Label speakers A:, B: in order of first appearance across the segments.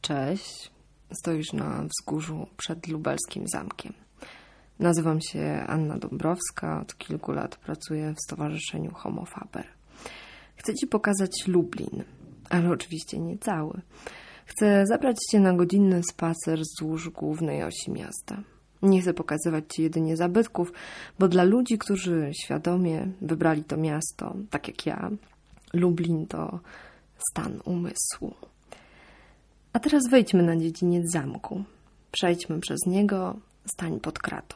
A: Cześć, stoisz na wzgórzu przed lubelskim zamkiem. Nazywam się Anna Dąbrowska, od kilku lat pracuję w stowarzyszeniu Homo Faber. Chcę Ci pokazać Lublin, ale oczywiście nie cały. Chcę zabrać Cię na godzinny spacer wzdłuż głównej osi miasta. Nie chcę pokazywać Ci jedynie zabytków, bo dla ludzi, którzy świadomie wybrali to miasto, tak jak ja, Lublin to stan umysłu. A teraz wejdźmy na dziedziniec zamku. Przejdźmy przez niego, stań pod kratą.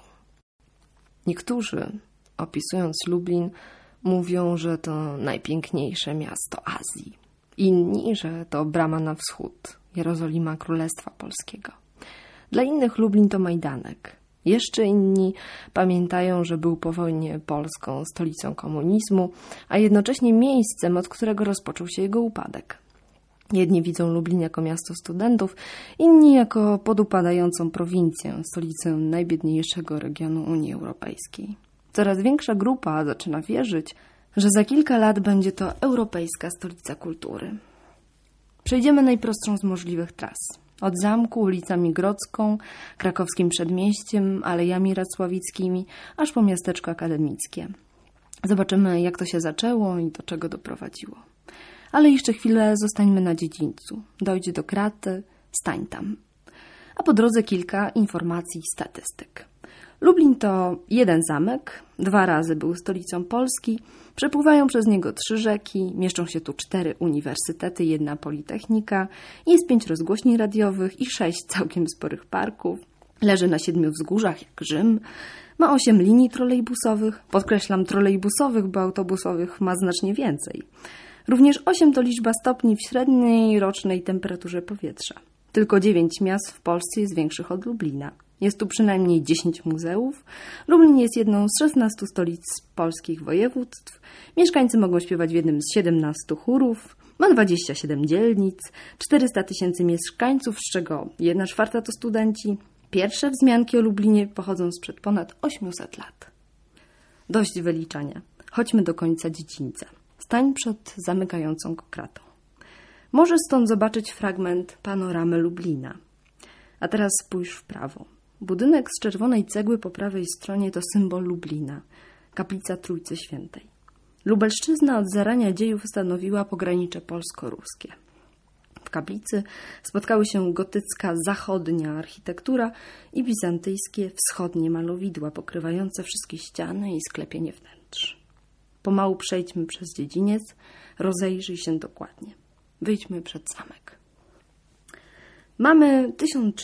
A: Niektórzy, opisując Lublin, mówią, że to najpiękniejsze miasto Azji. Inni, że to brama na wschód, Jerozolima Królestwa Polskiego. Dla innych Lublin to Majdanek. Jeszcze inni pamiętają, że był po wojnie polską stolicą komunizmu, a jednocześnie miejscem, od którego rozpoczął się jego upadek. Jedni widzą Lublin jako miasto studentów, inni jako podupadającą prowincję, stolicę najbiedniejszego regionu Unii Europejskiej. Coraz większa grupa zaczyna wierzyć, że za kilka lat będzie to europejska stolica kultury. Przejdziemy najprostszą z możliwych tras. Od zamku ulicami Grodzką, krakowskim przedmieściem, alejami racławickimi, aż po miasteczko akademickie. Zobaczymy, jak to się zaczęło i do czego doprowadziło. Ale jeszcze chwilę zostańmy na dziedzińcu. Dojdź do kraty, stań tam. A po drodze kilka informacji i statystyk. Lublin to jeden zamek, 2 razy był stolicą Polski, przepływają przez niego 3 rzeki, mieszczą się tu 4 uniwersytety, 1 politechnika, jest 5 rozgłośni radiowych i 6 całkiem sporych parków. Leży na 7 wzgórzach jak Rzym, ma 8 linii trolejbusowych, podkreślam trolejbusowych, bo autobusowych ma znacznie więcej. Również 8 to liczba stopni w średniej rocznej temperaturze powietrza. Tylko 9 miast w Polsce jest większych od Lublina. Jest tu przynajmniej 10 muzeów. Lublin jest jedną z 16 stolic polskich województw. Mieszkańcy mogą śpiewać w jednym z 17 chórów. Ma 27 dzielnic, 400 000 mieszkańców, z czego 1/4 to studenci. Pierwsze wzmianki o Lublinie pochodzą sprzed ponad 800 lat. Dość wyliczania. Chodźmy do końca dziedzińca. Stań przed zamykającą go kratą. Możesz stąd zobaczyć fragment panoramy Lublina. A teraz spójrz w prawo. Budynek z czerwonej cegły po prawej stronie to symbol Lublina, kaplica Trójcy Świętej. Lubelszczyzna od zarania dziejów stanowiła pogranicze polsko-ruskie. W kaplicy spotkały się gotycka zachodnia architektura i bizantyjskie wschodnie malowidła pokrywające wszystkie ściany i sklepienie wnętrz. Pomału przejdźmy przez dziedziniec, rozejrzyj się dokładnie. Wyjdźmy przed zamek. Mamy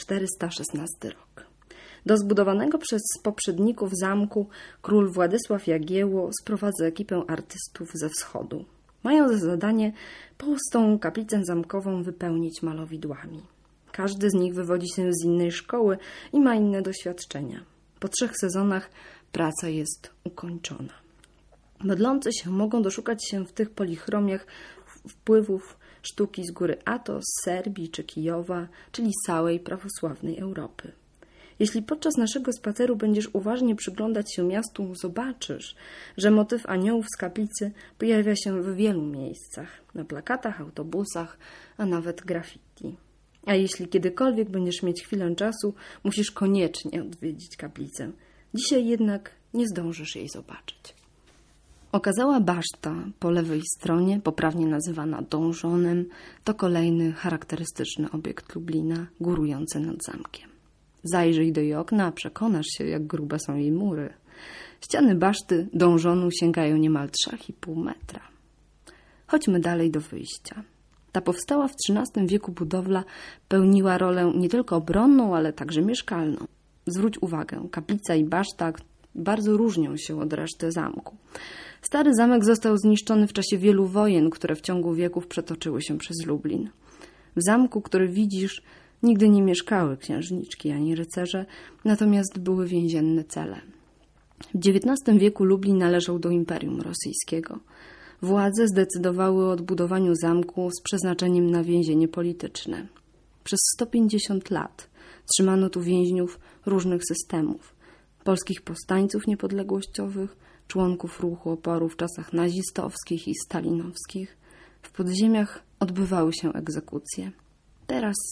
A: 1416 rok. Do zbudowanego przez poprzedników zamku król Władysław Jagiełło sprowadza ekipę artystów ze wschodu. Mają za zadanie pustą kaplicę zamkową wypełnić malowidłami. Każdy z nich wywodzi się z innej szkoły i ma inne doświadczenia. Po 3 sezonach praca jest ukończona. Modlący się mogą doszukać się w tych polichromiach wpływów sztuki z góry Atos, Serbii czy Kijowa, czyli całej prawosławnej Europy. Jeśli podczas naszego spaceru będziesz uważnie przyglądać się miastu, zobaczysz, że motyw aniołów z kaplicy pojawia się w wielu miejscach, na plakatach, autobusach, a nawet graffiti. A jeśli kiedykolwiek będziesz mieć chwilę czasu, musisz koniecznie odwiedzić kaplicę. Dzisiaj jednak nie zdążysz jej zobaczyć. Okazała baszta po lewej stronie, poprawnie nazywana donżonem, to kolejny charakterystyczny obiekt Lublina, górujący nad zamkiem. Zajrzyj do jej okna, a przekonasz się, jak grube są jej mury. Ściany baszty donżonu sięgają niemal 3,5 metra. Chodźmy dalej do wyjścia. Ta powstała w XIII wieku budowla pełniła rolę nie tylko obronną, ale także mieszkalną. Zwróć uwagę, kaplica i baszta bardzo różnią się od reszty zamku. Stary zamek został zniszczony w czasie wielu wojen, które w ciągu wieków przetoczyły się przez Lublin. W zamku, który widzisz, nigdy nie mieszkały księżniczki ani rycerze, natomiast były więzienne cele. W XIX wieku Lublin należał do Imperium Rosyjskiego. Władze zdecydowały o odbudowaniu zamku z przeznaczeniem na więzienie polityczne. Przez 150 lat trzymano tu więźniów różnych systemów. Polskich powstańców niepodległościowych, członków ruchu oporu w czasach nazistowskich i stalinowskich. W podziemiach odbywały się egzekucje. Teraz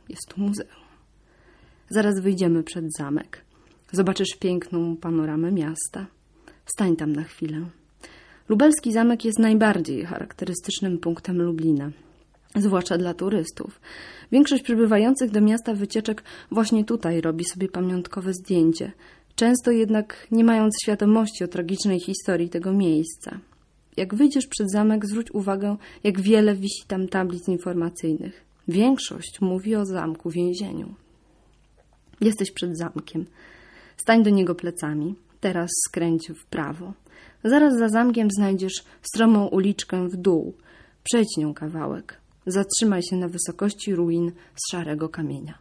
B: jest tu muzeum. Zaraz wyjdziemy przed zamek. Zobaczysz piękną panoramę miasta. Stań tam na chwilę. Lubelski zamek jest najbardziej charakterystycznym punktem Lublina, zwłaszcza dla turystów. Większość przybywających do miasta wycieczek właśnie tutaj robi sobie pamiątkowe zdjęcie, często jednak nie mając świadomości o tragicznej historii tego miejsca. Jak wyjdziesz przed zamek, zwróć uwagę, jak wiele wisi tam tablic informacyjnych. Większość mówi o zamku więzieniu. Jesteś przed zamkiem. Stań do niego plecami. Teraz skręć w prawo. Zaraz za zamkiem znajdziesz stromą uliczkę w dół. Przejdź nią kawałek. Zatrzymaj się na wysokości ruin z szarego kamienia.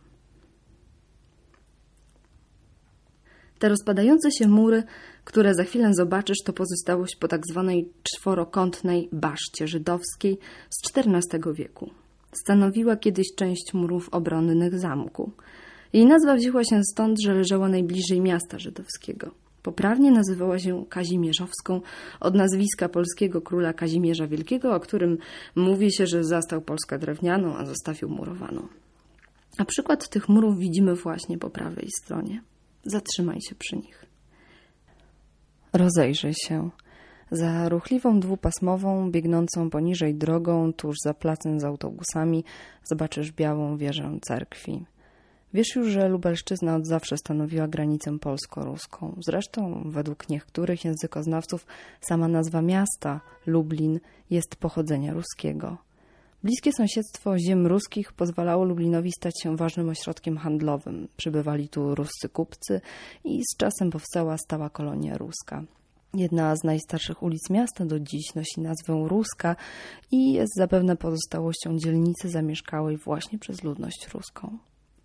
B: Te rozpadające się mury, które za chwilę zobaczysz, to pozostałość po tak zwanej czworokątnej baszcie żydowskiej z XIV wieku. Stanowiła kiedyś część murów obronnych zamku. Jej nazwa wzięła się stąd, że leżała najbliżej miasta żydowskiego. Poprawnie nazywała się Kazimierzowską od nazwiska polskiego króla Kazimierza Wielkiego, o którym mówi się, że zastał Polskę drewnianą, a zostawił murowaną. A przykład tych murów widzimy właśnie po prawej stronie. Zatrzymaj się przy nich.
A: Rozejrzyj się. Za ruchliwą dwupasmową, biegnącą poniżej drogą, tuż za placem z autobusami, zobaczysz białą wieżę cerkwi. Wiesz już, że Lubelszczyzna od zawsze stanowiła granicę polsko-ruską. Zresztą, według niektórych językoznawców, sama nazwa miasta, Lublin, jest pochodzenia ruskiego. Bliskie sąsiedztwo ziem ruskich pozwalało Lublinowi stać się ważnym ośrodkiem handlowym. Przybywali tu ruscy kupcy i z czasem powstała stała kolonia ruska. Jedna z najstarszych ulic miasta do dziś nosi nazwę Ruska i jest zapewne pozostałością dzielnicy zamieszkałej właśnie przez ludność ruską.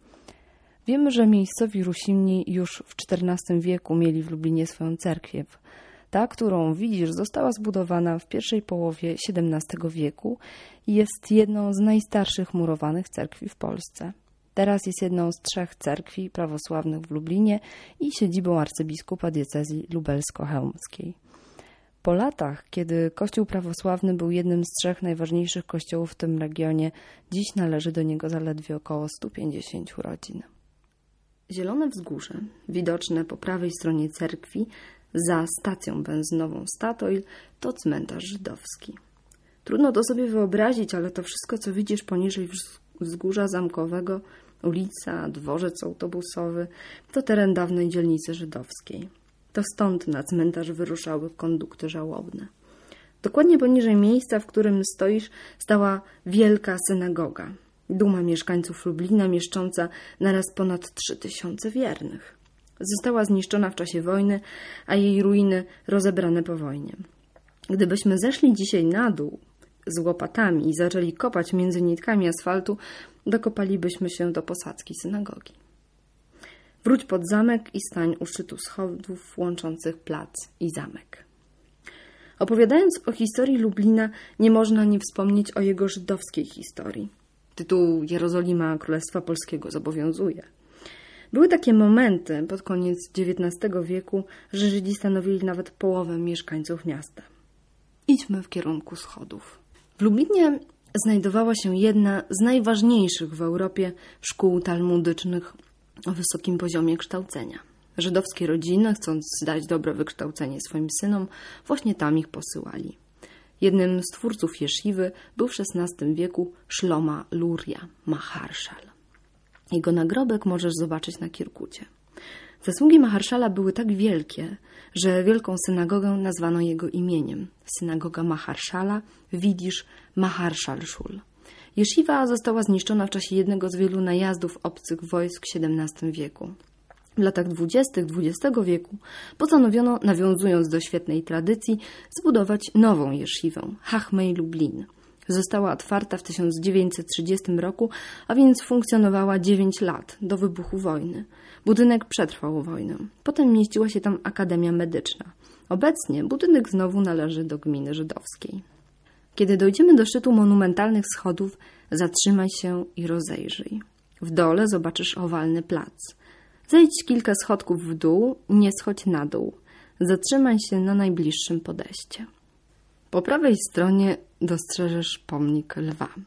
A: Wiemy, że miejscowi Rusini już w XIV wieku mieli w Lublinie swoją cerkwiew. Ta, którą widzisz, została zbudowana w pierwszej połowie XVII wieku i jest jedną z najstarszych murowanych cerkwi w Polsce. Teraz jest jedną z 3 cerkwi prawosławnych w Lublinie i siedzibą arcybiskupa diecezji lubelsko-chełmskiej. Po latach, kiedy kościół prawosławny był jednym z 3 najważniejszych kościołów w tym regionie, dziś należy do niego zaledwie około 150 rodzin.
B: Zielone wzgórze, widoczne po prawej stronie cerkwi, za stacją benzynową Statoil, to cmentarz żydowski. Trudno to sobie wyobrazić, ale to wszystko, co widzisz poniżej wzgórza zamkowego, ulica, dworzec autobusowy, to teren dawnej dzielnicy żydowskiej. To stąd na cmentarz wyruszały kondukty żałobne. Dokładnie poniżej miejsca, w którym stoisz, stała wielka synagoga. Duma mieszkańców Lublina, mieszcząca naraz ponad 3000 wiernych. Została zniszczona w czasie wojny, a jej ruiny rozebrane po wojnie. Gdybyśmy zeszli dzisiaj na dół z łopatami i zaczęli kopać między nitkami asfaltu, dokopalibyśmy się do posadzki synagogi. Wróć pod zamek i stań u szczytu schodów łączących plac i zamek. Opowiadając o historii Lublina, nie można nie wspomnieć o jego żydowskiej historii. Tytuł Jerozolima Królestwa Polskiego zobowiązuje. Były takie momenty pod koniec XIX wieku, że Żydzi stanowili nawet połowę mieszkańców miasta. Idźmy w kierunku schodów. W Lublinie znajdowała się jedna z najważniejszych w Europie szkół talmudycznych o wysokim poziomie kształcenia. Żydowskie rodziny, chcąc dać dobre wykształcenie swoim synom, właśnie tam ich posyłali. Jednym z twórców jesziwy był w XVI wieku Szloma Luria Maharszal. Jego nagrobek możesz zobaczyć na Kirkucie. Zasługi Maharszala były tak wielkie, że wielką synagogę nazwano jego imieniem. Synagoga Maharszala, widzisz Maharszal-Szul. Jesziwa została zniszczona w czasie jednego z wielu najazdów obcych wojsk w XVII wieku. W latach 20. XX wieku postanowiono, nawiązując do świetnej tradycji, zbudować nową jesziwę, Chachmei Lublin. Została otwarta w 1930 roku, a więc funkcjonowała 9 lat do wybuchu wojny. Budynek przetrwał wojnę. Potem mieściła się tam Akademia Medyczna. Obecnie budynek znowu należy do gminy żydowskiej. Kiedy dojdziemy do szczytu monumentalnych schodów, zatrzymaj się i rozejrzyj. W dole zobaczysz owalny plac. Zejdź kilka schodków w dół, nie schodź na dół. Zatrzymaj się na najbliższym podejście. Po prawej stronie dostrzeżesz pomnik lwa.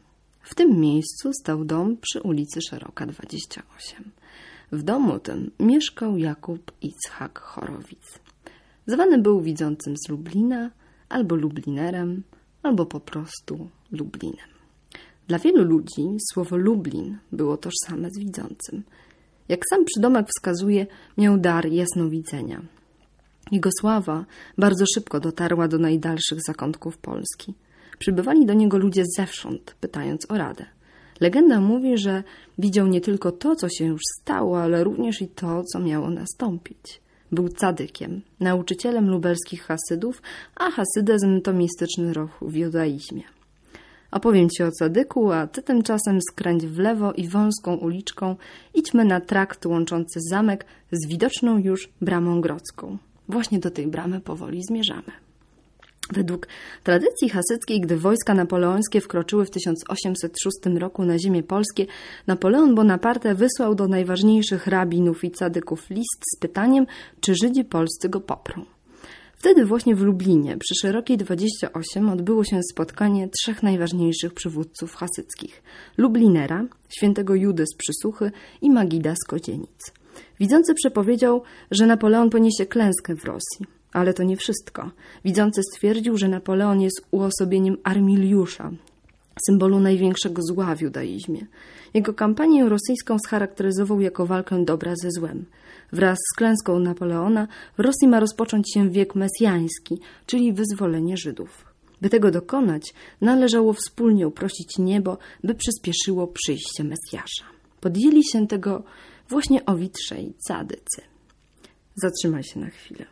B: W tym miejscu stał dom przy ulicy Szeroka 28. W domu tym mieszkał Jakub Itzhak Chorowic. Zwany był widzącym z Lublina, albo Lublinerem, albo po prostu Lublinem. Dla wielu ludzi słowo Lublin było tożsame z widzącym. Jak sam przydomek wskazuje, miał dar jasnowidzenia. Jego sława bardzo szybko dotarła do najdalszych zakątków Polski. Przybywali do niego ludzie zewsząd, pytając o radę. Legenda mówi, że widział nie tylko to, co się już stało, ale również i to, co miało nastąpić. Był cadykiem, nauczycielem lubelskich hasydów, a hasydyzm to mistyczny ruch w judaizmie. Opowiem Ci o cadyku, a Ty tymczasem skręć w lewo i wąską uliczką idźmy na trakt łączący zamek z widoczną już bramą grodzką. Właśnie do tej bramy powoli zmierzamy. Według tradycji hasyckiej, gdy wojska napoleońskie wkroczyły w 1806 roku na ziemię polskie, Napoleon Bonaparte wysłał do najważniejszych rabinów i cadyków list z pytaniem, czy Żydzi polscy go poprą. Wtedy właśnie w Lublinie, przy Szerokiej 28, odbyło się spotkanie trzech najważniejszych przywódców hasyckich: Lublinera, świętego Judy z Przysuchy i Magida z Kodzienic. Widzący przepowiedział, że Napoleon poniesie klęskę w Rosji. Ale to nie wszystko. Widzący stwierdził, że Napoleon jest uosobieniem Armiliusza, symbolu największego zła w judaizmie. Jego kampanię rosyjską scharakteryzował jako walkę dobra ze złem. Wraz z klęską Napoleona w Rosji ma rozpocząć się wiek mesjański, czyli wyzwolenie Żydów. By tego dokonać, należało wspólnie uprosić niebo, by przyspieszyło przyjście Mesjasza. Podjęli się tego właśnie owi trzej cadycy. Zatrzymaj się na chwilę.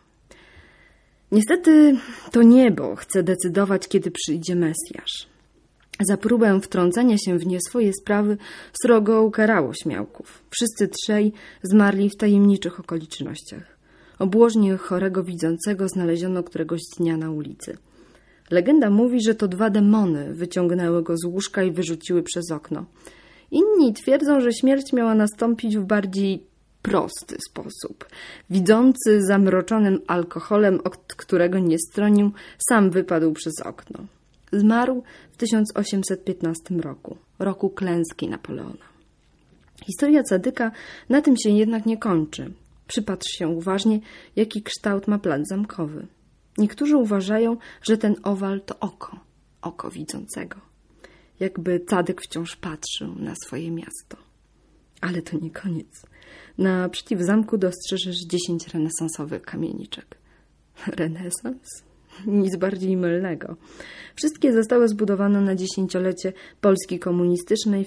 B: Niestety to niebo chce decydować, kiedy przyjdzie Mesjasz. Za próbę wtrącania się w nie swoje sprawy srogo ukarało śmiałków. Wszyscy trzej zmarli w tajemniczych okolicznościach. Obłożnie chorego widzącego znaleziono któregoś dnia na ulicy. Legenda mówi, że to 2 demony wyciągnęły go z łóżka i wyrzuciły przez okno. Inni twierdzą, że śmierć miała nastąpić w bardziej prosty sposób. Widzący, zamroczonym alkoholem, od którego nie stronił, sam wypadł przez okno. Zmarł w 1815 roku, roku klęski Napoleona. Historia cadyka na tym się jednak nie kończy. Przypatrz się uważnie, jaki kształt ma plac zamkowy. Niektórzy uważają, że ten owal to oko widzącego. Jakby cadyk wciąż patrzył na swoje miasto. Ale to nie koniec. Naprzeciw zamku dostrzeżesz 10 renesansowych kamieniczek. Renesans? Nic bardziej mylnego. Wszystkie zostały zbudowane na 10-lecie Polski komunistycznej w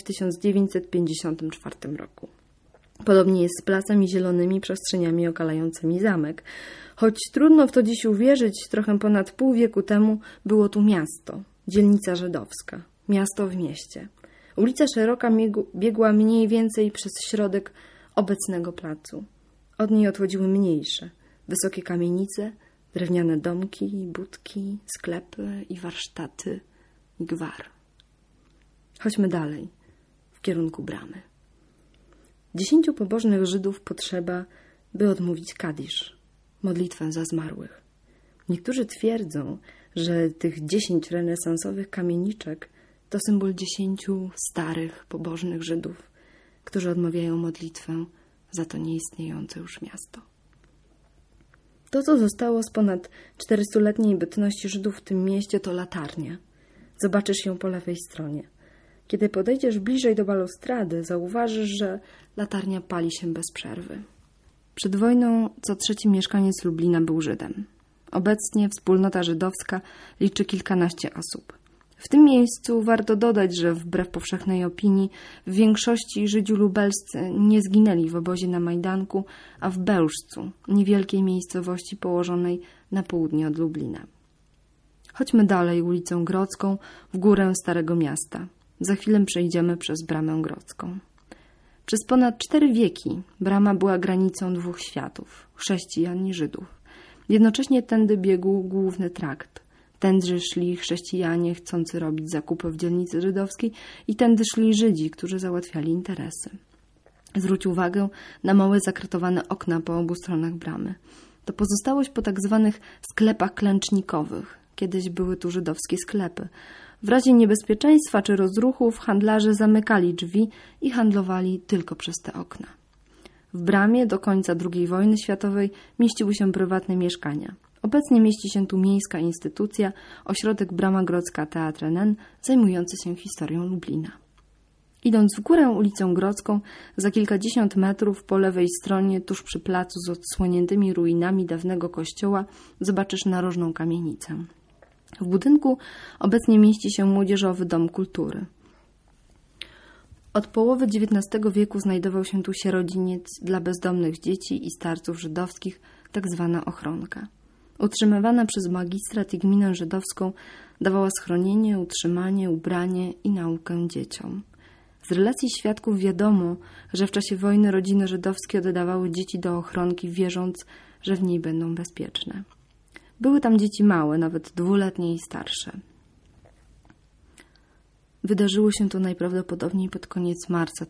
B: 1954 roku. Podobnie jest z placem i zielonymi przestrzeniami okalającymi zamek. Choć trudno w to dziś uwierzyć, trochę ponad pół wieku temu było tu miasto, dzielnica żydowska, miasto w mieście. Ulica Szeroka biegła mniej więcej przez środek obecnego placu. Od niej odchodziły mniejsze, wysokie kamienice, drewniane domki, budki, sklepy i warsztaty i gwar. Chodźmy dalej, w kierunku bramy. 10 pobożnych Żydów potrzeba, by odmówić kadisz, modlitwę za zmarłych. Niektórzy twierdzą, że tych 10 renesansowych kamieniczek to symbol 10 starych, pobożnych Żydów, którzy odmawiają modlitwę za to nieistniejące już miasto. To, co zostało z ponad 400-letniej bytności Żydów w tym mieście, to latarnia. Zobaczysz ją po lewej stronie. Kiedy podejdziesz bliżej do balustrady, zauważysz, że latarnia pali się bez przerwy. Przed wojną co 3. mieszkaniec Lublina był Żydem. Obecnie wspólnota żydowska liczy kilkanaście osób. W tym miejscu warto dodać, że wbrew powszechnej opinii w większości Żydzi lubelscy nie zginęli w obozie na Majdanku, a w Bełżcu, niewielkiej miejscowości położonej na południe od Lublina. Chodźmy dalej ulicą Grodzką w górę Starego Miasta. Za chwilę przejdziemy przez Bramę Grodzką. Przez ponad 4 wieki brama była granicą 2 światów, chrześcijan i Żydów. Jednocześnie tędy biegł główny trakt. Tędy szli chrześcijanie chcący robić zakupy w dzielnicy żydowskiej i tędy szli Żydzi, którzy załatwiali interesy. Zwróć uwagę na małe zakratowane okna po obu stronach bramy. To pozostałość po tak zwanych sklepach klęcznikowych. Kiedyś były tu żydowskie sklepy. W razie niebezpieczeństwa czy rozruchów handlarze zamykali drzwi i handlowali tylko przez te okna. W bramie do końca II wojny światowej mieściły się prywatne mieszkania. Obecnie mieści się tu miejska instytucja, ośrodek Brama Grodzka Teatr NN, zajmujący się historią Lublina. Idąc w górę ulicą Grodzką, za kilkadziesiąt metrów po lewej stronie, tuż przy placu z odsłoniętymi ruinami dawnego kościoła, zobaczysz narożną kamienicę. W budynku obecnie mieści się Młodzieżowy Dom Kultury. Od połowy XIX wieku znajdował się tu sierociniec dla bezdomnych dzieci i starców żydowskich, tak zwana ochronka. Utrzymywana przez magistrat i gminę żydowską dawała schronienie, utrzymanie, ubranie i naukę dzieciom. Z relacji świadków wiadomo, że w czasie wojny rodziny żydowskie oddawały dzieci do ochronki, wierząc, że w niej będą bezpieczne. Były tam dzieci małe, nawet 2-letnie i starsze. Wydarzyło się to najprawdopodobniej pod koniec marca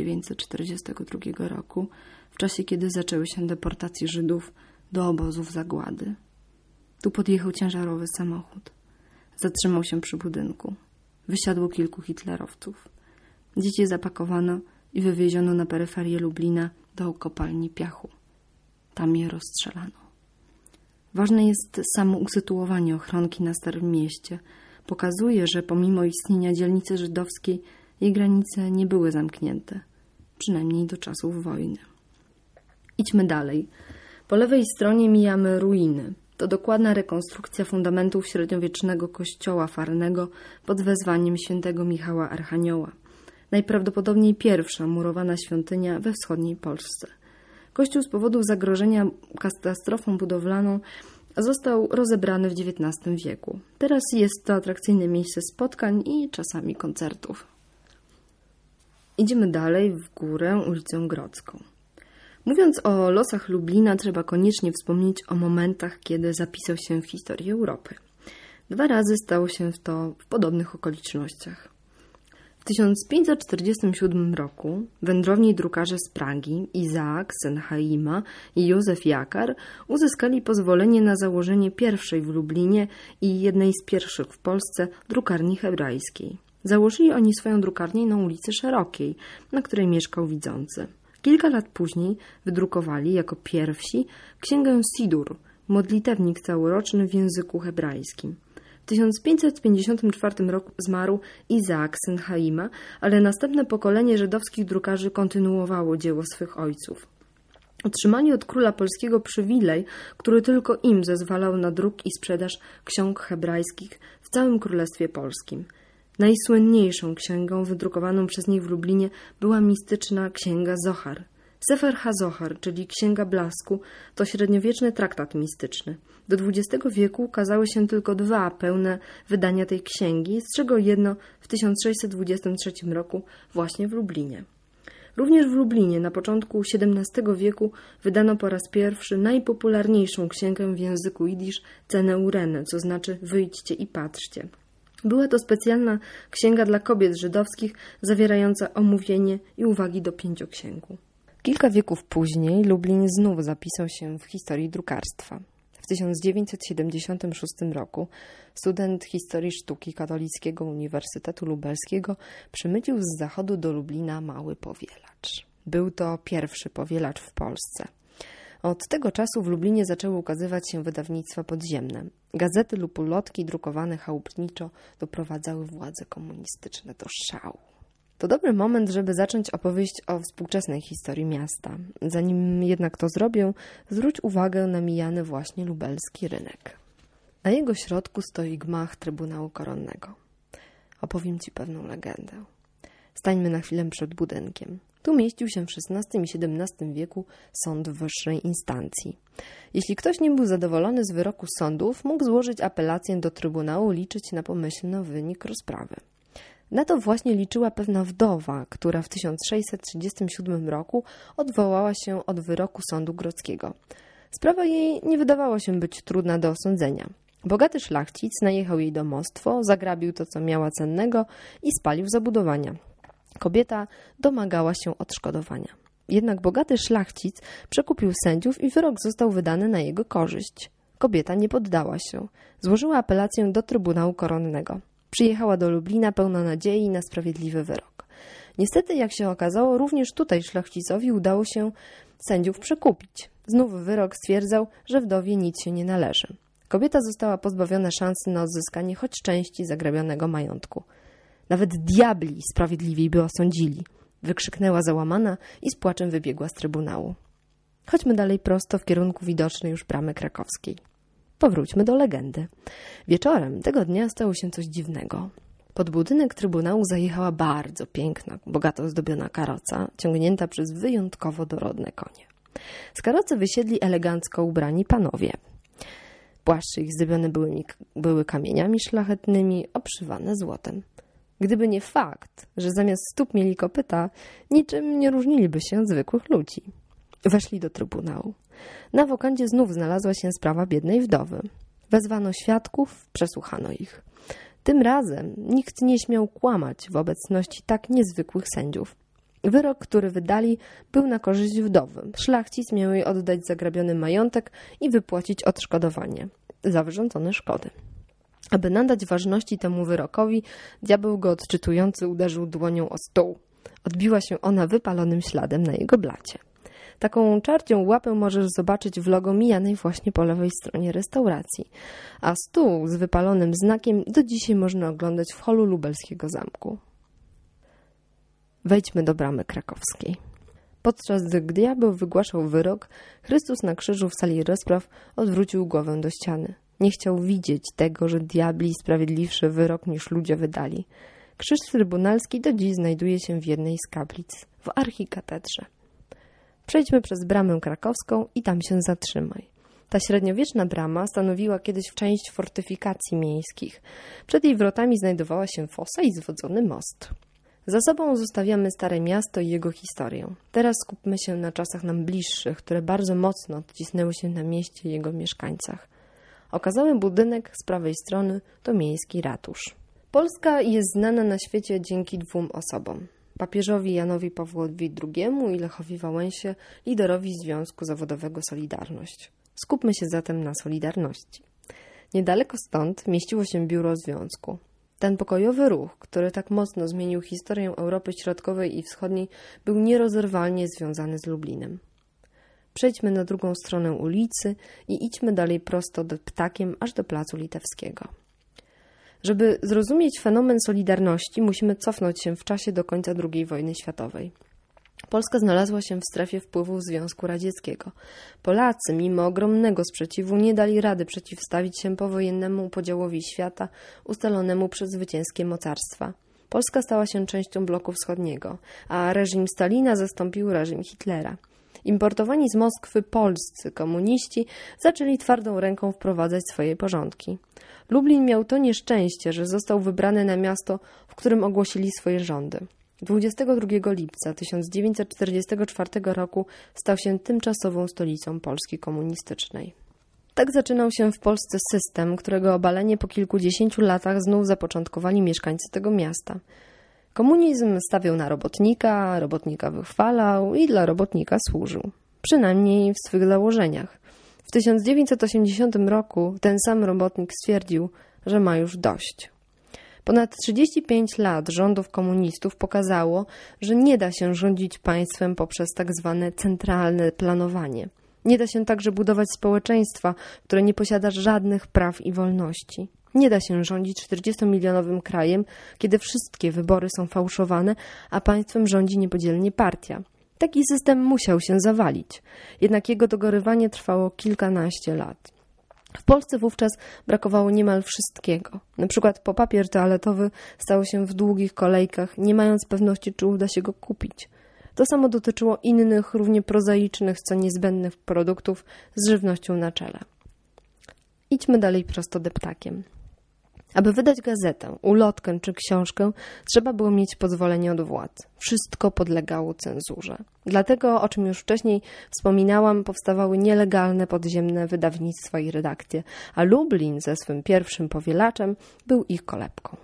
B: 1942 roku, w czasie kiedy zaczęły się deportacje Żydów do obozów zagłady. Tu podjechał ciężarowy samochód. Zatrzymał się przy budynku. Wysiadło kilku hitlerowców. Dzieci zapakowano i wywieziono na peryferię Lublina do kopalni piachu. Tam je rozstrzelano. Ważne jest samo usytuowanie ochronki na Starym Mieście. Pokazuje, że pomimo istnienia dzielnicy żydowskiej, jej granice nie były zamknięte, przynajmniej do czasów wojny. Idźmy dalej. Po lewej stronie mijamy ruiny. To dokładna rekonstrukcja fundamentów średniowiecznego kościoła farnego pod wezwaniem świętego Michała Archanioła. Najprawdopodobniej pierwsza murowana świątynia we wschodniej Polsce. Kościół z powodu zagrożenia katastrofą budowlaną został rozebrany w XIX wieku. Teraz jest to atrakcyjne miejsce spotkań i czasami koncertów. Idziemy dalej w górę ulicą Grodzką. Mówiąc o losach Lublina, trzeba koniecznie wspomnieć o momentach, kiedy zapisał się w historii Europy. 2 razy stało się to w podobnych okolicznościach. W 1547 roku wędrowni drukarze z Pragi, Izaak Senhaima i Józef Jakar, uzyskali pozwolenie na założenie pierwszej w Lublinie i jednej z pierwszych w Polsce drukarni hebrajskiej. Założyli oni swoją drukarnię na ulicy Szerokiej, na której mieszkał Widzący. Kilka lat później wydrukowali jako pierwsi księgę Sidur, modlitewnik całoroczny w języku hebrajskim. W 1554 roku zmarł Izaak Senhaima, ale następne pokolenie żydowskich drukarzy kontynuowało dzieło swych ojców. Otrzymali od króla polskiego przywilej, który tylko im zezwalał na druk i sprzedaż ksiąg hebrajskich w całym Królestwie Polskim. Najsłynniejszą księgą wydrukowaną przez nich w Lublinie była mistyczna księga Zohar. Sefer HaZohar, czyli Księga Blasku, to średniowieczny traktat mistyczny. Do XX wieku ukazały się tylko 2 pełne wydania tej księgi, z czego jedno w 1623 roku właśnie w Lublinie. Również w Lublinie na początku XVII wieku wydano po raz pierwszy najpopularniejszą księgę w języku jidysz Cenę Urenę, co znaczy wyjdźcie i patrzcie. Była to specjalna księga dla kobiet żydowskich, zawierająca omówienie i uwagi do 5księgu.
A: Kilka wieków później Lublin znów zapisał się w historii drukarstwa. W 1976 roku student historii sztuki Katolickiego Uniwersytetu Lubelskiego przemycił z zachodu do Lublina mały powielacz. Był to pierwszy powielacz w Polsce. Od tego czasu w Lublinie zaczęły ukazywać się wydawnictwa podziemne. Gazety lub ulotki drukowane chałupniczo doprowadzały władze komunistyczne do szału. To dobry moment, żeby zacząć opowieść o współczesnej historii miasta. Zanim jednak to zrobię, zwróć uwagę na mijany właśnie lubelski rynek. Na jego środku stoi gmach Trybunału Koronnego. Opowiem Ci pewną legendę. Stańmy na chwilę przed budynkiem. Tu mieścił się w XVI i XVII wieku sąd wyższej instancji. Jeśli ktoś nie był zadowolony z wyroku sądów, mógł złożyć apelację do Trybunału, liczyć na pomyślny wynik rozprawy. Na to właśnie liczyła pewna wdowa, która w 1637 roku odwołała się od wyroku sądu grodzkiego. Sprawa jej nie wydawała się być trudna do osądzenia. Bogaty szlachcic najechał jej domostwo, zagrabił to, co miała cennego i spalił zabudowania. Kobieta domagała się odszkodowania. Jednak bogaty szlachcic przekupił sędziów i wyrok został wydany na jego korzyść. Kobieta nie poddała się. Złożyła apelację do Trybunału Koronnego. Przyjechała do Lublina pełna nadziei na sprawiedliwy wyrok. Niestety, jak się okazało, również tutaj szlachcicowi udało się sędziów przekupić. Znów wyrok stwierdzał, że wdowie nic się nie należy. Kobieta została pozbawiona szansy na odzyskanie choć części zagrabionego majątku. Nawet diabli sprawiedliwiej by osądzili, wykrzyknęła załamana i z płaczem wybiegła z trybunału. Chodźmy dalej prosto w kierunku widocznej już bramy krakowskiej. Powróćmy do legendy. Wieczorem tego dnia stało się coś dziwnego. Pod budynek trybunału zajechała bardzo piękna, bogato ozdobiona karoca, ciągnięta przez wyjątkowo dorodne konie. Z karocy wysiedli elegancko ubrani panowie. Płaszcze ich zdobione były kamieniami szlachetnymi, obszywane złotem. Gdyby nie fakt, że zamiast stóp mieli kopyta, niczym nie różniliby się od zwykłych ludzi. Weszli do trybunału. Na wokandzie znów znalazła się sprawa biednej wdowy. Wezwano świadków, przesłuchano ich. Tym razem nikt nie śmiał kłamać w obecności tak niezwykłych sędziów. Wyrok, który wydali, był na korzyść wdowy. Szlachcic miał jej oddać zagrabiony majątek i wypłacić odszkodowanie za wyrządzone szkody. Aby nadać ważności temu wyrokowi, diabeł go odczytujący uderzył dłonią o stół. Odbiła się ona wypalonym śladem na jego blacie. Taką czarcią łapę możesz zobaczyć w logo mijanej właśnie po lewej stronie restauracji, a stół z wypalonym znakiem do dzisiaj można oglądać w holu lubelskiego zamku. Wejdźmy do bramy krakowskiej. Podczas gdy diabeł wygłaszał wyrok, Chrystus na krzyżu w sali rozpraw odwrócił głowę do ściany. Nie chciał widzieć tego, że diabli sprawiedliwszy wyrok niż ludzie wydali. Krzyż trybunalski do dziś znajduje się w jednej z kaplic, w archikatedrze. Przejdźmy przez bramę krakowską i tam się zatrzymaj. Ta średniowieczna brama stanowiła kiedyś część fortyfikacji miejskich. Przed jej wrotami znajdowała się fosa i zwodzony most. Za sobą zostawiamy Stare Miasto i jego historię. Teraz skupmy się na czasach nam bliższych, które bardzo mocno odcisnęły się na mieście i jego mieszkańcach. Okazały budynek z prawej strony to miejski ratusz. Polska jest znana na świecie dzięki dwóm osobom. Papieżowi Janowi Pawłowi II i Lechowi Wałęsie, liderowi Związku Zawodowego Solidarność. Skupmy się zatem na Solidarności. Niedaleko stąd mieściło się biuro związku. Ten pokojowy ruch, który tak mocno zmienił historię Europy Środkowej i Wschodniej, był nierozerwalnie związany z Lublinem. Przejdźmy na drugą stronę ulicy i idźmy dalej prosto ptakiem aż do Placu Litewskiego. Żeby zrozumieć fenomen Solidarności, musimy cofnąć się w czasie do końca II wojny światowej. Polska znalazła się w strefie wpływów Związku Radzieckiego. Polacy, mimo ogromnego sprzeciwu, nie dali rady przeciwstawić się powojennemu podziałowi świata ustalonemu przez zwycięskie mocarstwa. Polska stała się częścią bloku wschodniego, a reżim Stalina zastąpił reżim Hitlera. Importowani z Moskwy polscy komuniści zaczęli twardą ręką wprowadzać swoje porządki. Lublin miał to nieszczęście, że został wybrany na miasto, w którym ogłosili swoje rządy. 22 lipca 1944 roku stał się tymczasową stolicą Polski komunistycznej. Tak zaczynał się w Polsce system, którego obalenie po kilkudziesięciu latach znów zapoczątkowali mieszkańcy tego miasta. Komunizm stawiał na robotnika, robotnika wychwalał i dla robotnika służył. Przynajmniej w swych założeniach. W 1980 roku ten sam robotnik stwierdził, że ma już dość. Ponad 35 lat rządów komunistów pokazało, że nie da się rządzić państwem poprzez tak zwane centralne planowanie. Nie da się także budować społeczeństwa, które nie posiada żadnych praw i wolności. Nie da się rządzić 40-milionowym krajem, kiedy wszystkie wybory są fałszowane, a państwem rządzi niepodzielnie partia. Taki system musiał się zawalić, jednak jego dogorywanie trwało kilkanaście lat. W Polsce wówczas brakowało niemal wszystkiego. Na przykład po papier toaletowy stało się w długich kolejkach, nie mając pewności, czy uda się go kupić. To samo dotyczyło innych, równie prozaicznych, co niezbędnych produktów z żywnością na czele. Idźmy dalej prosto deptakiem. Aby wydać gazetę, ulotkę czy książkę, trzeba było mieć pozwolenie od władz. Wszystko podlegało cenzurze. Dlatego, o czym już wcześniej wspominałam, powstawały nielegalne podziemne wydawnictwa i redakcje, a Lublin ze swym pierwszym powielaczem był ich kolebką.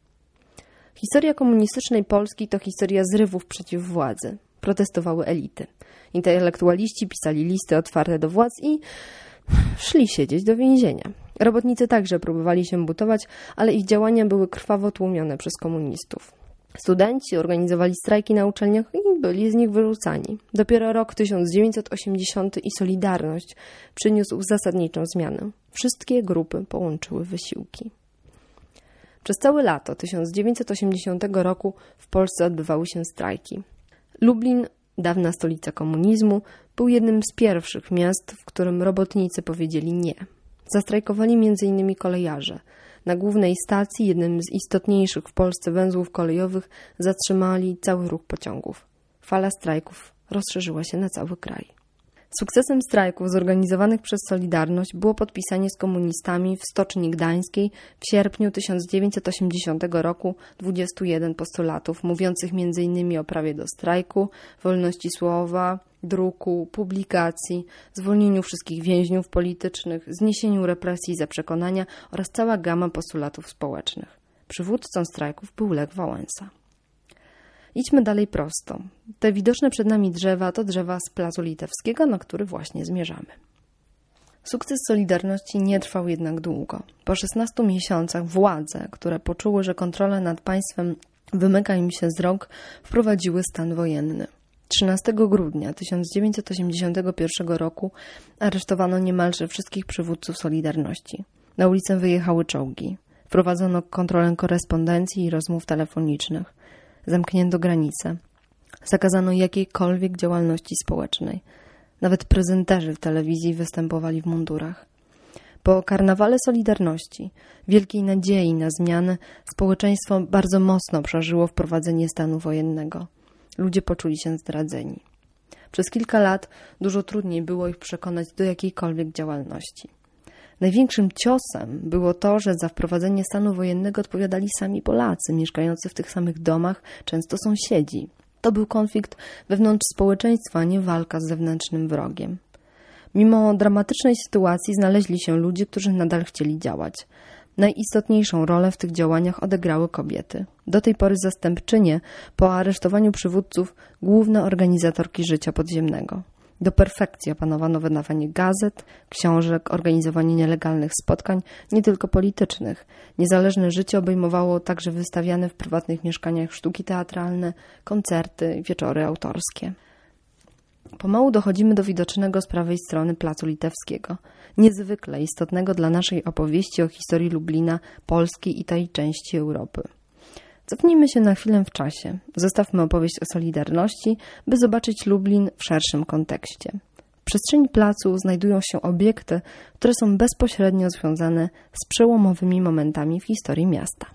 A: Historia komunistycznej Polski to historia zrywów przeciw władzy. Protestowały elity. Intelektualiści pisali listy otwarte do władz i szli siedzieć do więzienia. Robotnicy także próbowali się buntować, ale ich działania były krwawo tłumione przez komunistów. Studenci organizowali strajki na uczelniach i byli z nich wyrzucani. Dopiero rok 1980 i Solidarność przyniósł zasadniczą zmianę. Wszystkie grupy połączyły wysiłki. Przez całe lato 1980 roku w Polsce odbywały się strajki. Lublin, dawna stolica komunizmu, był jednym z pierwszych miast, w którym robotnicy powiedzieli nie. Zastrajkowali m.in. kolejarze. Na głównej stacji, jednym z istotniejszych w Polsce węzłów kolejowych, zatrzymali cały ruch pociągów. Fala strajków rozszerzyła się na cały kraj. Sukcesem strajków zorganizowanych przez Solidarność było podpisanie z komunistami w Stoczni Gdańskiej w sierpniu 1980 roku 21 postulatów, mówiących m.in. o prawie do strajku, wolności słowa, druku, publikacji, zwolnieniu wszystkich więźniów politycznych, zniesieniu represji za przekonania oraz cała gama postulatów społecznych. Przywódcą strajków był Lech Wałęsa. Idźmy dalej prosto. Te widoczne przed nami drzewa to drzewa z Placu Litewskiego, na który właśnie zmierzamy. Sukces Solidarności nie trwał jednak długo. Po 16 miesiącach władze, które poczuły, że kontrola nad państwem wymyka im się z rąk, wprowadziły stan wojenny. 13 grudnia 1981 roku aresztowano niemalże wszystkich przywódców Solidarności. Na ulicę wyjechały czołgi. Wprowadzono kontrolę korespondencji i rozmów telefonicznych. Zamknięto granice. Zakazano jakiejkolwiek działalności społecznej. Nawet prezenterzy w telewizji występowali w mundurach. Po karnawale Solidarności, wielkiej nadziei na zmianę, społeczeństwo bardzo mocno przeżyło wprowadzenie stanu wojennego. Ludzie poczuli się zdradzeni. Przez kilka lat dużo trudniej było ich przekonać do jakiejkolwiek działalności. Największym ciosem było to, że za wprowadzenie stanu wojennego odpowiadali sami Polacy, mieszkający w tych samych domach, często sąsiedzi. To był konflikt wewnątrz społeczeństwa, a nie walka z zewnętrznym wrogiem. Mimo dramatycznej sytuacji znaleźli się ludzie, którzy nadal chcieli działać. Najistotniejszą rolę w tych działaniach odegrały kobiety. Do tej pory zastępczynie, po aresztowaniu przywódców, główne organizatorki życia podziemnego. Do perfekcji opanowano wydawanie gazet, książek, organizowanie nielegalnych spotkań, nie tylko politycznych. Niezależne życie obejmowało także wystawiane w prywatnych mieszkaniach sztuki teatralne, koncerty, wieczory autorskie. Pomału dochodzimy do widocznego z prawej strony Placu Litewskiego, niezwykle istotnego dla naszej opowieści o historii Lublina, Polski i tej części Europy. Cofnijmy się na chwilę w czasie. Zostawmy opowieść o Solidarności, by zobaczyć Lublin w szerszym kontekście. W przestrzeni placu znajdują się obiekty, które są bezpośrednio związane z przełomowymi momentami w historii miasta.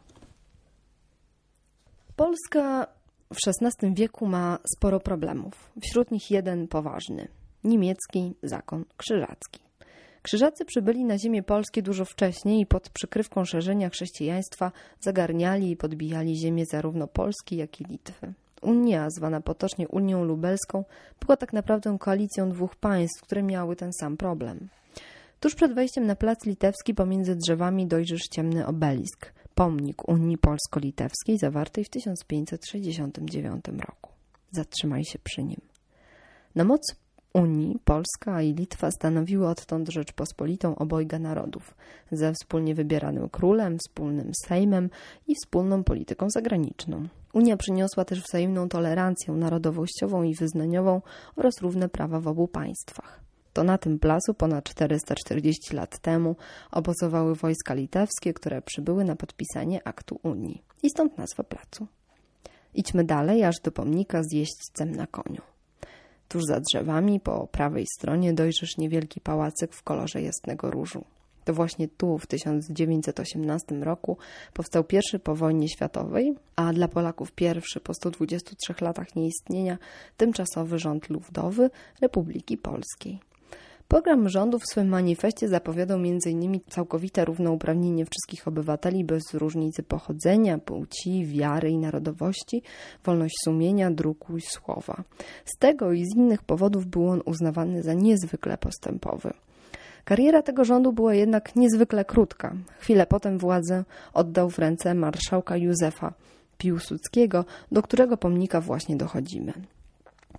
A: Polska w XVI wieku ma sporo problemów. Wśród nich jeden poważny – niemiecki zakon krzyżacki. Krzyżacy przybyli na ziemię polskie dużo wcześniej i pod przykrywką szerzenia chrześcijaństwa zagarniali i podbijali ziemię zarówno Polski, jak i Litwy. Unia, zwana potocznie Unią Lubelską, była tak naprawdę koalicją dwóch państw, które miały ten sam problem. Tuż przed wejściem na Plac Litewski pomiędzy drzewami dojrzysz ciemny obelisk, pomnik Unii Polsko-Litewskiej zawartej w 1569 roku. Zatrzymaj się przy nim. Na moc Unii Polska i Litwa stanowiły odtąd Rzeczpospolitą obojga narodów, ze wspólnie wybieranym królem, wspólnym sejmem i wspólną polityką zagraniczną. Unia przyniosła też wzajemną tolerancję narodowościową i wyznaniową oraz równe prawa w obu państwach. To na tym placu ponad 440 lat temu obozowały wojska litewskie, które przybyły na podpisanie aktu Unii. I stąd nazwa placu. Idźmy dalej, aż do pomnika z jeźdźcem na koniu. Tuż za drzewami, po prawej stronie, dojrzysz niewielki pałacyk w kolorze jasnego różu. To właśnie tu w 1918 roku powstał pierwszy po wojnie światowej, a dla Polaków pierwszy po 123 latach nieistnienia tymczasowy rząd ludowy Republiki Polskiej. Program rządu w swym manifestie zapowiadał m.in. całkowite równouprawnienie wszystkich obywateli bez różnicy pochodzenia, płci, wiary i narodowości, wolność sumienia, druku i słowa. Z tego i z innych powodów był on uznawany za niezwykle postępowy. Kariera tego rządu była jednak niezwykle krótka. Chwilę potem władzę oddał w ręce marszałka Józefa Piłsudskiego, do którego pomnika właśnie dochodzimy.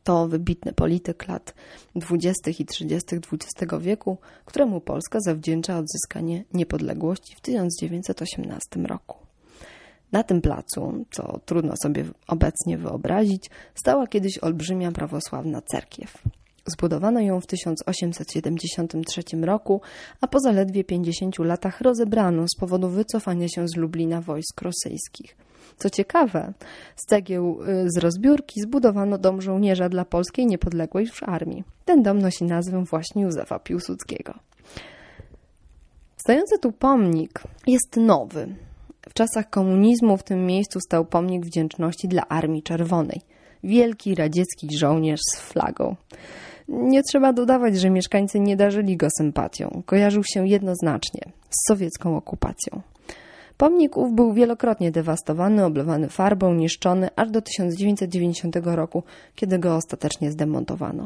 B: To wybitny polityk lat 20. i 30. XX wieku, któremu Polska zawdzięcza odzyskanie niepodległości w 1918 roku. Na tym placu, co trudno sobie obecnie wyobrazić, stała kiedyś olbrzymia prawosławna cerkiew. Zbudowano ją w 1873 roku, a po zaledwie 50 latach rozebrano z powodu wycofania się z Lublina wojsk rosyjskich. Co ciekawe, z cegieł z rozbiórki zbudowano dom żołnierza dla polskiej niepodległej armii. Ten dom nosi nazwę właśnie Józefa Piłsudskiego. Stojący tu pomnik jest nowy. W czasach komunizmu w tym miejscu stał pomnik wdzięczności dla Armii Czerwonej. Wielki radziecki żołnierz z flagą. Nie trzeba dodawać, że mieszkańcy nie darzyli go sympatią. Kojarzył się jednoznacznie z sowiecką okupacją. Pomnik ów był wielokrotnie dewastowany, oblewany farbą, niszczony aż do 1990 roku, kiedy go ostatecznie zdemontowano.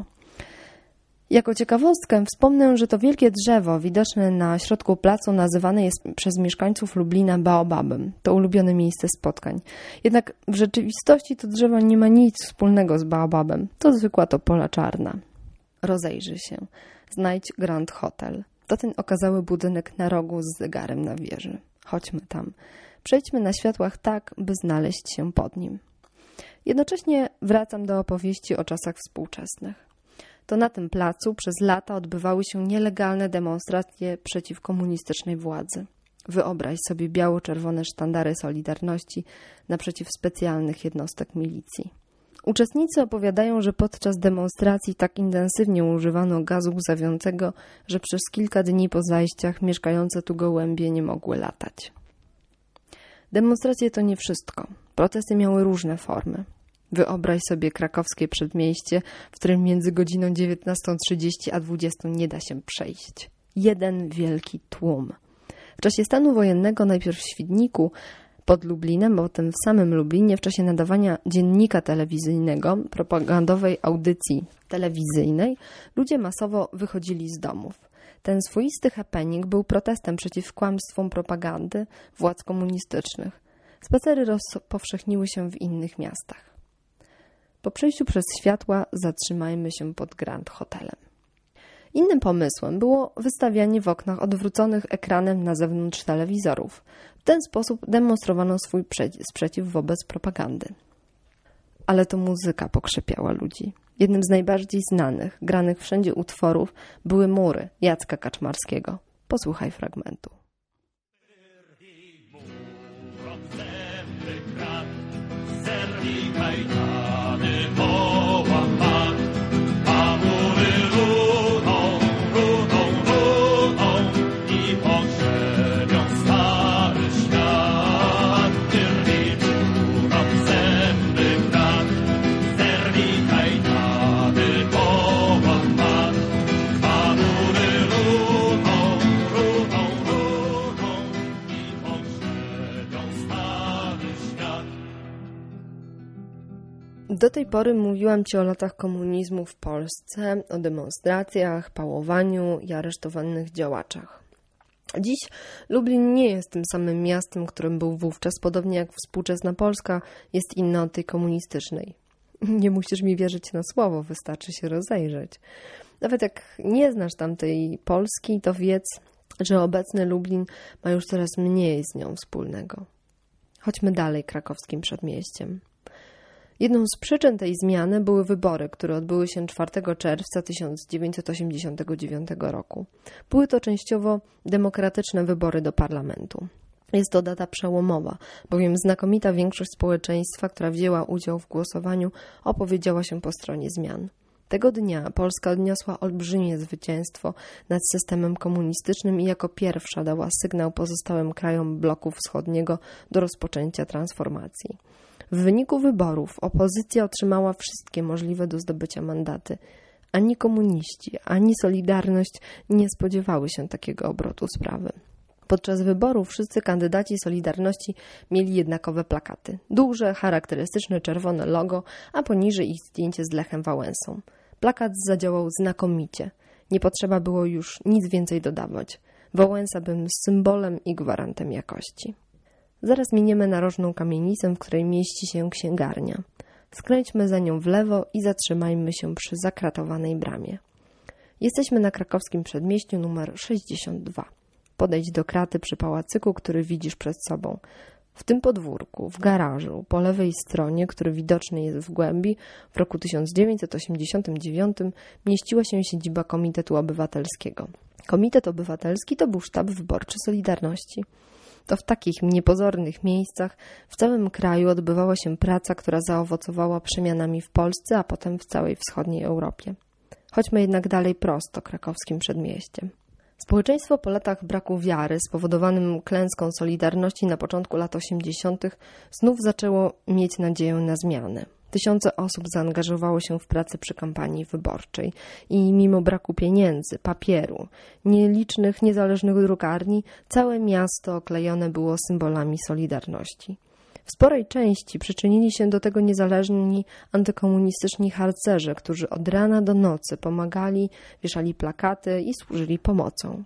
B: Jako ciekawostkę wspomnę, że to wielkie drzewo widoczne na środku placu nazywane jest przez mieszkańców Lublina baobabem. To ulubione miejsce spotkań. Jednak w rzeczywistości to drzewo nie ma nic wspólnego z baobabem. To zwykła topola czarna. Rozejrzyj się. Znajdź Grand Hotel. To ten okazały budynek na rogu z zegarem na wieży. Chodźmy tam. Przejdźmy na światłach tak, by znaleźć się pod nim. Jednocześnie wracam do opowieści o czasach współczesnych. To na tym placu przez lata odbywały się nielegalne demonstracje przeciw komunistycznej władzy. Wyobraź sobie biało-czerwone sztandary Solidarności naprzeciw specjalnych jednostek milicji. Uczestnicy opowiadają, że podczas demonstracji tak intensywnie używano gazu łzawiącego, że przez kilka dni po zajściach mieszkające tu gołębie nie mogły latać. Demonstracje to nie wszystko. Protesty miały różne formy. Wyobraź sobie krakowskie przedmieście, w którym między godziną 19:30 a 20 nie da się przejść. Jeden wielki tłum. W czasie stanu wojennego najpierw w Świdniku pod Lublinem, potem w samym Lublinie w czasie nadawania dziennika telewizyjnego, propagandowej audycji telewizyjnej, ludzie masowo wychodzili z domów. Ten swoisty happening był protestem przeciw kłamstwom propagandy władz komunistycznych. Spacery rozpowszechniły się w innych miastach. Po przejściu przez światła zatrzymajmy się pod Grand Hotelem. Innym pomysłem było wystawianie w oknach odwróconych ekranem na zewnątrz telewizorów. W ten sposób demonstrowano swój sprzeciw wobec propagandy. Ale to muzyka pokrzepiała ludzi. Jednym z najbardziej znanych, granych wszędzie utworów były Mury Jacka Kaczmarskiego. Posłuchaj fragmentu. Do tej pory mówiłam Ci o latach komunizmu w Polsce, o demonstracjach, pałowaniu i aresztowanych działaczach. Dziś Lublin nie jest tym samym miastem, którym był wówczas, podobnie jak współczesna Polska jest inna od tej komunistycznej. Nie musisz mi wierzyć na słowo, wystarczy się rozejrzeć. Nawet jak nie znasz tamtej Polski, to wiedz, że obecny Lublin ma już coraz mniej z nią wspólnego. Chodźmy dalej krakowskim przedmieściem. Jedną z przyczyn tej zmiany były wybory, które odbyły się 4 czerwca 1989 roku. Były to częściowo demokratyczne wybory do parlamentu. Jest to data przełomowa, bowiem znakomita większość społeczeństwa, która wzięła udział w głosowaniu, opowiedziała się po stronie zmian. Tego dnia Polska odniosła olbrzymie zwycięstwo nad systemem komunistycznym i jako pierwsza dała sygnał pozostałym krajom bloku wschodniego do rozpoczęcia transformacji. W wyniku wyborów opozycja otrzymała wszystkie możliwe do zdobycia mandaty. Ani komuniści, ani Solidarność nie spodziewały się takiego obrotu sprawy. Podczas wyborów wszyscy kandydaci Solidarności mieli jednakowe plakaty. Duże, charakterystyczne czerwone logo, a poniżej ich zdjęcie z Lechem Wałęsą. Plakat zadziałał znakomicie. Nie potrzeba było już nic więcej dodawać. Wałęsa był symbolem i gwarantem jakości. Zaraz miniemy narożną kamienicę, w której mieści się księgarnia.
A: Skręćmy za nią w lewo i zatrzymajmy się przy zakratowanej bramie. Jesteśmy na krakowskim przedmieściu numer 62. Podejdź do kraty przy pałacyku, który widzisz przed sobą. W tym podwórku, w garażu, po lewej stronie, który widoczny jest w głębi, w roku 1989 mieściła się siedziba Komitetu Obywatelskiego. Komitet Obywatelski to był sztab wyborczy Solidarności. To w takich niepozornych miejscach w całym kraju odbywała się praca, która zaowocowała przemianami w Polsce, a potem w całej wschodniej Europie. Chodźmy jednak dalej prosto krakowskim przedmieściem. Społeczeństwo po latach braku wiary, spowodowanym klęską Solidarności na początku lat 80., znów zaczęło mieć nadzieję na zmianę. Tysiące osób zaangażowało się w pracę przy kampanii wyborczej i mimo braku pieniędzy, papieru, nielicznych niezależnych drukarni, całe miasto oklejone było symbolami Solidarności. W sporej części przyczynili się do tego niezależni antykomunistyczni harcerze, którzy od rana do nocy pomagali, wieszali plakaty i służyli pomocą.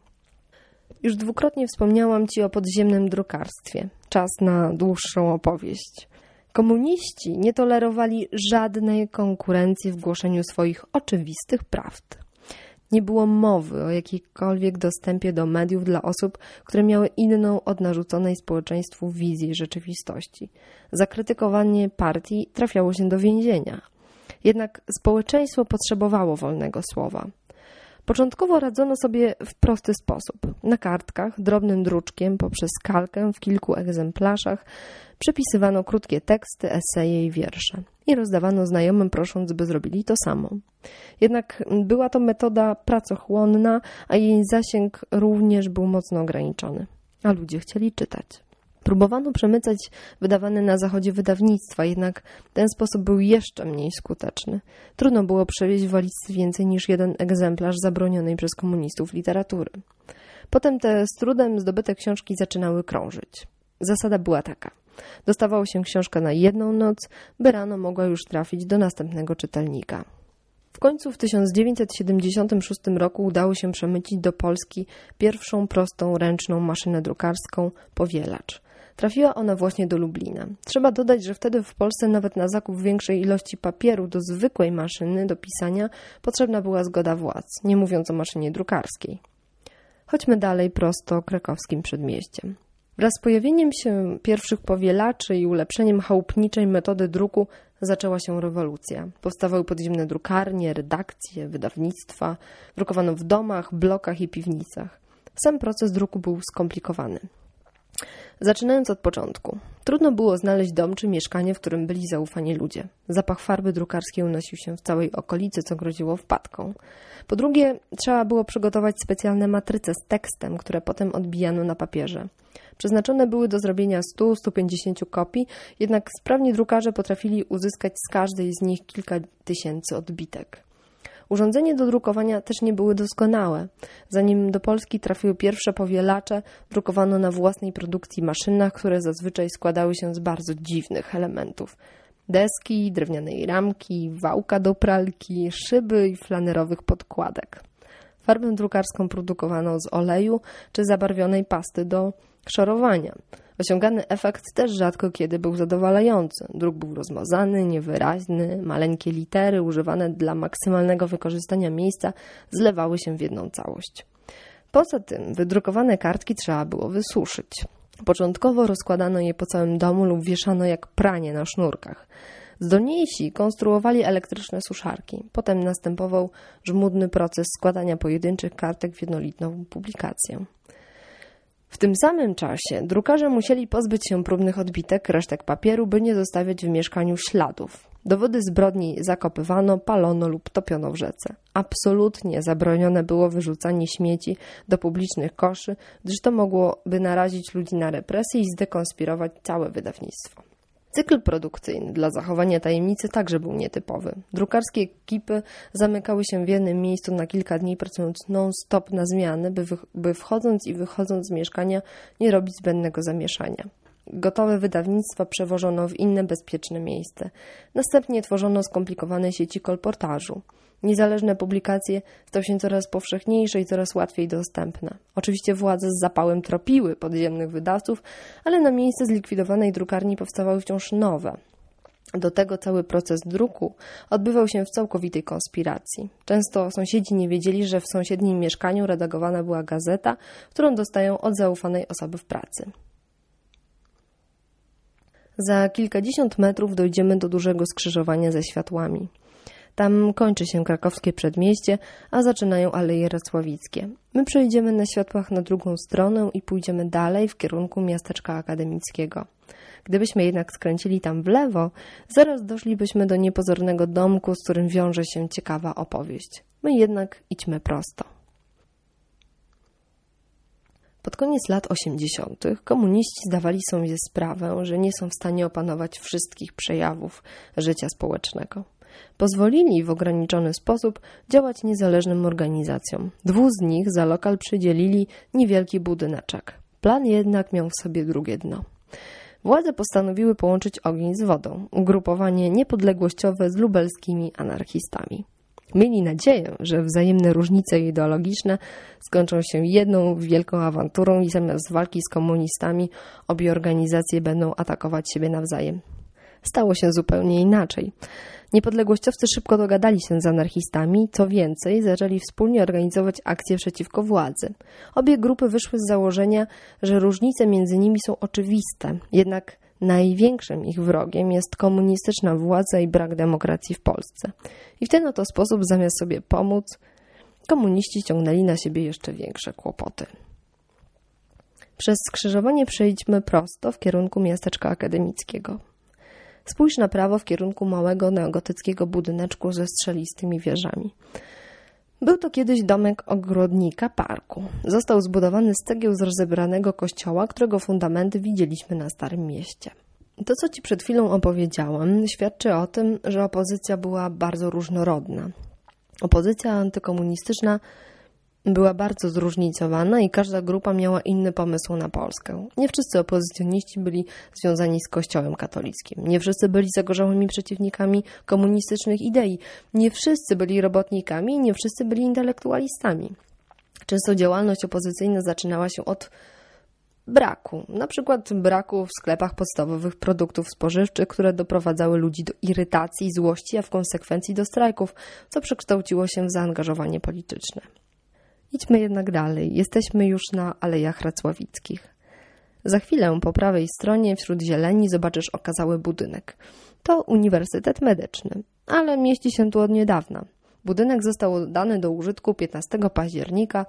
A: Już dwukrotnie wspomniałam Ci o podziemnym drukarstwie. Czas na dłuższą opowieść. Komuniści nie tolerowali żadnej konkurencji w głoszeniu swoich oczywistych prawd. Nie było mowy o jakiejkolwiek dostępie do mediów dla osób, które miały inną od narzuconej społeczeństwu wizji rzeczywistości. Za krytykowanie partii trafiało się do więzienia. Jednak społeczeństwo potrzebowało wolnego słowa. Początkowo radzono sobie w prosty sposób. Na kartkach, drobnym druczkiem, poprzez kalkę w kilku egzemplarzach przepisywano krótkie teksty, eseje i wiersze i rozdawano znajomym, prosząc, by zrobili to samo. Jednak była to metoda pracochłonna, a jej zasięg również był mocno ograniczony, a ludzie chcieli czytać. Próbowano przemycać wydawane na zachodzie wydawnictwa, jednak ten sposób był jeszcze mniej skuteczny. Trudno było przewieźć w walizce więcej niż jeden egzemplarz zabronionej przez komunistów literatury. Potem te z trudem zdobyte książki zaczynały krążyć. Zasada była taka. Dostawało się książkę na jedną noc, by rano mogła już trafić do następnego czytelnika. W końcu w 1976 roku udało się przemycić do Polski pierwszą prostą ręczną maszynę drukarską Powielacz. Trafiła ona właśnie do Lublina. Trzeba dodać, że wtedy w Polsce nawet na zakup większej ilości papieru do zwykłej maszyny do pisania potrzebna była zgoda władz, nie mówiąc o maszynie drukarskiej. Chodźmy dalej prosto krakowskim przedmieściem. Wraz z pojawieniem się pierwszych powielaczy i ulepszeniem chałupniczej metody druku zaczęła się rewolucja. Powstawały podziemne drukarnie, redakcje, wydawnictwa, drukowano w domach, blokach i piwnicach. Sam proces druku był skomplikowany. Zaczynając od początku. Trudno było znaleźć dom czy mieszkanie, w którym byli zaufani ludzie. Zapach farby drukarskiej unosił się w całej okolicy, co groziło wpadką. Po drugie, trzeba było przygotować specjalne matryce z tekstem, które potem odbijano na papierze. Przeznaczone były do zrobienia 100-150 kopii, jednak sprawni drukarze potrafili uzyskać z każdej z nich kilka tysięcy odbitek. Urządzenia do drukowania też nie były doskonałe. Zanim do Polski trafiły pierwsze powielacze, drukowano na własnej produkcji maszynach, które zazwyczaj składały się z bardzo dziwnych elementów. Deski, drewnianej ramki, wałka do pralki, szyby i flanerowych podkładek. Farbę drukarską produkowano z oleju czy zabarwionej pasty do szorowania. Osiągany efekt też rzadko kiedy był zadowalający. Druk był rozmazany, niewyraźny, maleńkie litery używane dla maksymalnego wykorzystania miejsca zlewały się w jedną całość. Poza tym wydrukowane kartki trzeba było wysuszyć. Początkowo rozkładano je po całym domu lub wieszano jak pranie na sznurkach. Zdolniejsi konstruowali elektryczne suszarki. Potem następował żmudny proces składania pojedynczych kartek w jednolitą publikację. W tym samym czasie drukarze musieli pozbyć się próbnych odbitek, resztek papieru, by nie zostawiać w mieszkaniu śladów. Dowody zbrodni zakopywano, palono lub topiono w rzece. Absolutnie zabronione było wyrzucanie śmieci do publicznych koszy, gdyż to mogłoby narazić ludzi na represje i zdekonspirować całe wydawnictwo. Cykl produkcyjny dla zachowania tajemnicy także był nietypowy. Drukarskie ekipy zamykały się w jednym miejscu na kilka dni, pracując non-stop na zmiany, by wchodząc i wychodząc z mieszkania nie robić zbędnego zamieszania. Gotowe wydawnictwa przewożono w inne bezpieczne miejsce. Następnie tworzono skomplikowane sieci kolportażu. Niezależne publikacje stały się coraz powszechniejsze i coraz łatwiej dostępne. Oczywiście władze z zapałem tropiły podziemnych wydawców, ale na miejsce zlikwidowanej drukarni powstawały wciąż nowe. Do tego cały proces druku odbywał się w całkowitej konspiracji. Często sąsiedzi nie wiedzieli, że w sąsiednim mieszkaniu redagowana była gazeta, którą dostają od zaufanej osoby w pracy. Za kilkadziesiąt metrów dojdziemy do dużego skrzyżowania ze światłami. Tam kończy się krakowskie przedmieście, a zaczynają Aleje Racławickie. My przejdziemy na światłach na drugą stronę i pójdziemy dalej w kierunku miasteczka akademickiego. Gdybyśmy jednak skręcili tam w lewo, zaraz doszlibyśmy do niepozornego domku, z którym wiąże się ciekawa opowieść. My jednak idźmy prosto. Pod koniec lat 80. komuniści zdawali sobie sprawę, że nie są w stanie opanować wszystkich przejawów życia społecznego. Pozwolili w ograniczony sposób działać niezależnym organizacjom. 2 z nich za lokal przydzielili niewielki budyneczek. Plan jednak miał w sobie drugie dno. Władze postanowiły połączyć ogień z wodą, ugrupowanie niepodległościowe z lubelskimi anarchistami. Mieli nadzieję, że wzajemne różnice ideologiczne skończą się jedną wielką awanturą i zamiast walki z komunistami obie organizacje będą atakować siebie nawzajem. Stało się zupełnie inaczej. Niepodległościowcy szybko dogadali się z anarchistami, co więcej, zaczęli wspólnie organizować akcje przeciwko władzy. Obie grupy wyszły z założenia, że różnice między nimi są oczywiste, jednak największym ich wrogiem jest komunistyczna władza i brak demokracji w Polsce. I w ten oto sposób, zamiast sobie pomóc, komuniści ciągnęli na siebie jeszcze większe kłopoty. Przez skrzyżowanie przejdźmy prosto w kierunku miasteczka akademickiego. Spójrz na prawo w kierunku małego neogotyckiego budyneczku ze strzelistymi wieżami. Był to kiedyś domek ogrodnika parku. Został zbudowany z cegieł z rozebranego kościoła, którego fundamenty widzieliśmy na Starym Mieście. To, co Ci przed chwilą opowiedziałam, świadczy o tym, że opozycja była bardzo różnorodna. Opozycja antykomunistyczna była bardzo zróżnicowana i każda grupa miała inny pomysł na Polskę. Nie wszyscy opozycjoniści byli związani z Kościołem katolickim. Nie wszyscy byli zagorzałymi przeciwnikami komunistycznych idei. Nie wszyscy byli robotnikami, nie wszyscy byli intelektualistami. Często działalność opozycyjna zaczynała się od braku. Na przykład braku w sklepach podstawowych produktów spożywczych, które doprowadzały ludzi do irytacji, złości, a w konsekwencji do strajków, co przekształciło się w zaangażowanie polityczne. Idźmy jednak dalej. Jesteśmy już na Alejach Racławickich. Za chwilę po prawej stronie wśród zieleni zobaczysz okazały budynek. To Uniwersytet Medyczny, ale mieści się tu od niedawna. Budynek został oddany do użytku 15 października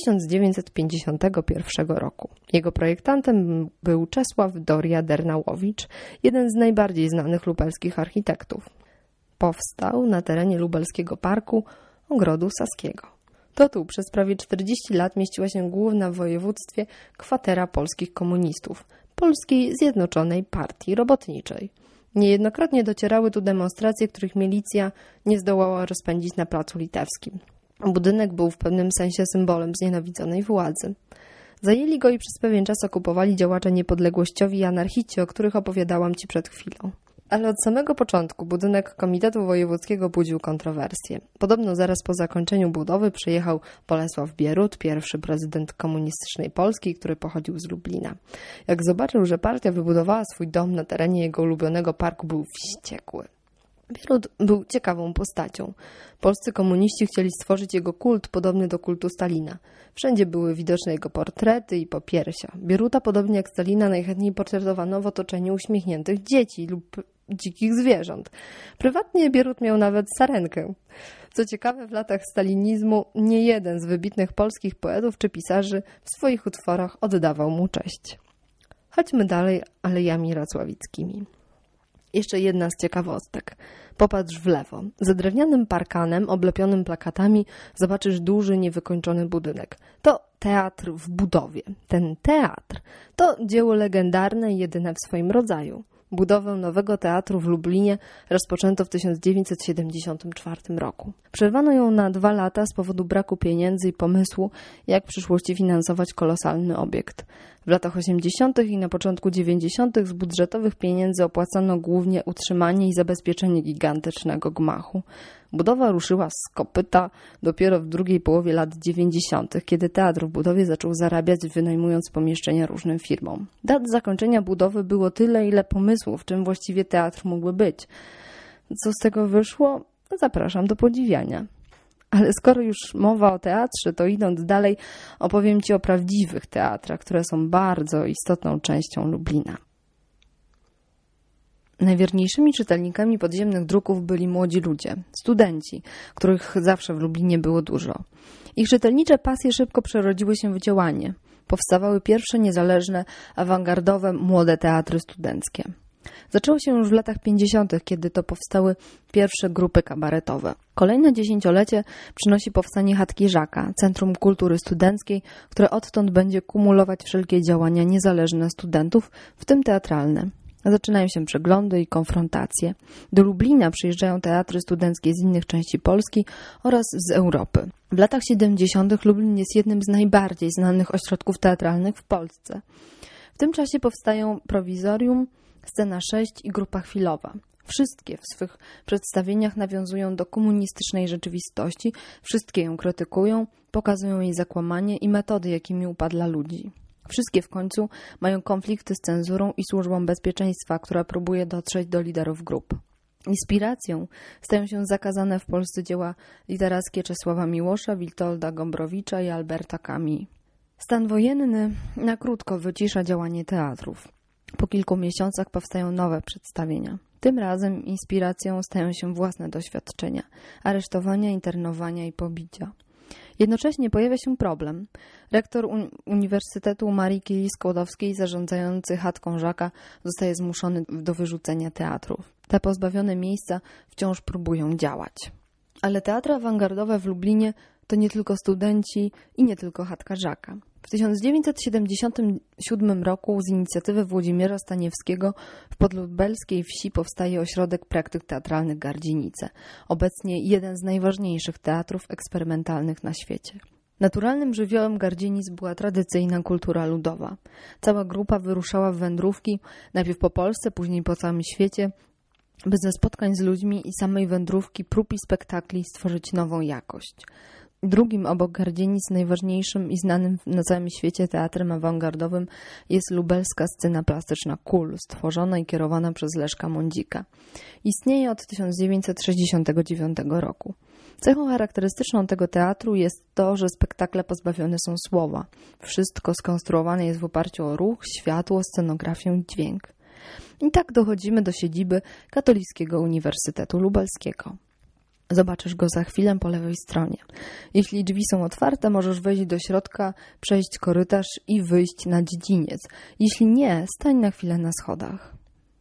A: 1951 roku. Jego projektantem był Czesław Doria-Dernałowicz, jeden z najbardziej znanych lubelskich architektów. Powstał na terenie lubelskiego parku Ogrodu Saskiego. To tu przez prawie 40 lat mieściła się główna w województwie kwatera polskich komunistów, Polskiej Zjednoczonej Partii Robotniczej. Niejednokrotnie docierały tu demonstracje, których milicja nie zdołała rozpędzić na Placu Litewskim. Budynek był w pewnym sensie symbolem znienawidzonej władzy. Zajęli go i przez pewien czas okupowali działacze niepodległościowi i anarchici, o których opowiadałam Ci przed chwilą. Ale od samego początku budynek Komitetu Wojewódzkiego budził kontrowersje. Podobno zaraz po zakończeniu budowy przyjechał Bolesław Bierut, pierwszy prezydent komunistycznej Polski, który pochodził z Lublina. Jak zobaczył, że partia wybudowała swój dom na terenie jego ulubionego parku, był wściekły. Bierut był ciekawą postacią. Polscy komuniści chcieli stworzyć jego kult podobny do kultu Stalina. Wszędzie były widoczne jego portrety i popiersia. Bieruta, podobnie jak Stalina, najchętniej portretowano w otoczeniu uśmiechniętych dzieci lub dzikich zwierząt. Prywatnie Bierut miał nawet sarenkę. Co ciekawe, w latach stalinizmu nie jeden z wybitnych polskich poetów czy pisarzy w swoich utworach oddawał mu cześć. Chodźmy dalej Alejami Racławickimi. Jeszcze jedna z ciekawostek. Popatrz w lewo. Za drewnianym parkanem oblepionym plakatami zobaczysz duży, niewykończony budynek. To teatr w budowie. Ten teatr to dzieło legendarne i jedyne w swoim rodzaju. Budowę nowego teatru w Lublinie rozpoczęto w 1974 roku. Przerwano ją na 2 lata z powodu braku pieniędzy i pomysłu, jak w przyszłości finansować kolosalny obiekt. W latach 80. i na początku 90. z budżetowych pieniędzy opłacano głównie utrzymanie i zabezpieczenie gigantycznego gmachu.
B: Budowa ruszyła z kopyta dopiero w drugiej połowie lat 90., kiedy teatr w budowie zaczął zarabiać, wynajmując pomieszczenia różnym firmom. Dat zakończenia budowy było tyle, ile pomysłów, czym właściwie teatr mógłby być. Co z tego wyszło? Zapraszam do podziwiania. Ale skoro już mowa o teatrze, to idąc dalej, opowiem Ci o prawdziwych teatrach, które są bardzo istotną częścią Lublina. Najwierniejszymi czytelnikami podziemnych druków byli młodzi ludzie, studenci, których zawsze w Lublinie było dużo. Ich czytelnicze pasje szybko przerodziły się w działanie. Powstawały pierwsze niezależne, awangardowe, młode teatry studenckie. Zaczęło się już w latach 50., kiedy to powstały pierwsze grupy kabaretowe. Kolejne dziesięciolecie przynosi powstanie Chatki Żaka, Centrum Kultury Studenckiej, które odtąd będzie kumulować wszelkie działania niezależne studentów, w tym teatralne. Zaczynają się przeglądy i konfrontacje. Do Lublina przyjeżdżają teatry studenckie z innych części Polski oraz z Europy. W latach 70. Lublin jest jednym z najbardziej znanych ośrodków teatralnych w Polsce. W tym czasie powstają Prowizorium, Scena 6 i Grupa Chwilowa. Wszystkie w swych przedstawieniach nawiązują do komunistycznej rzeczywistości, wszystkie ją krytykują, pokazują jej zakłamanie i metody, jakimi upadla ludzi. Wszystkie w końcu mają konflikty z cenzurą i służbą bezpieczeństwa, która próbuje dotrzeć do liderów grup. Inspiracją stają się zakazane w Polsce dzieła literackie Czesława Miłosza, Witolda Gombrowicza i Alberta Camus. Stan wojenny na krótko wycisza działanie teatrów. Po kilku miesiącach powstają nowe przedstawienia. Tym razem inspiracją stają się własne doświadczenia, aresztowania, internowania i pobicia. Jednocześnie pojawia się problem. Rektor Uniwersytetu Marii Curie-Skłodowskiej, zarządzający Chatką Żaka, zostaje zmuszony do wyrzucenia teatrów. Te pozbawione miejsca wciąż próbują działać. Ale teatry awangardowe w Lublinie to nie tylko studenci i nie tylko Chatka Żaka. W 1977 roku z inicjatywy Włodzimierza Staniewskiego w podlubelskiej wsi powstaje ośrodek praktyk teatralnych Gardzienice, obecnie jeden z najważniejszych teatrów eksperymentalnych na świecie. Naturalnym żywiołem Gardzienic była tradycyjna kultura ludowa. Cała grupa wyruszała w wędrówki, najpierw po Polsce, później po całym świecie, by ze spotkań z ludźmi i samej wędrówki, prób i spektakli stworzyć nową jakość. Drugim obok Gardzienic najważniejszym i znanym na całym świecie teatrem awangardowym jest lubelska scena plastyczna KUL, stworzona i kierowana przez Leszka Mądzika. Istnieje od 1969 roku. Cechą charakterystyczną tego teatru jest to, że spektakle pozbawione są słowa. Wszystko skonstruowane jest w oparciu o ruch, światło, scenografię i dźwięk. I tak dochodzimy do siedziby Katolickiego Uniwersytetu Lubelskiego. Zobaczysz go za chwilę po lewej stronie. Jeśli drzwi są otwarte, możesz wejść do środka, przejść korytarz i wyjść na dziedziniec. Jeśli nie, stań na chwilę na schodach.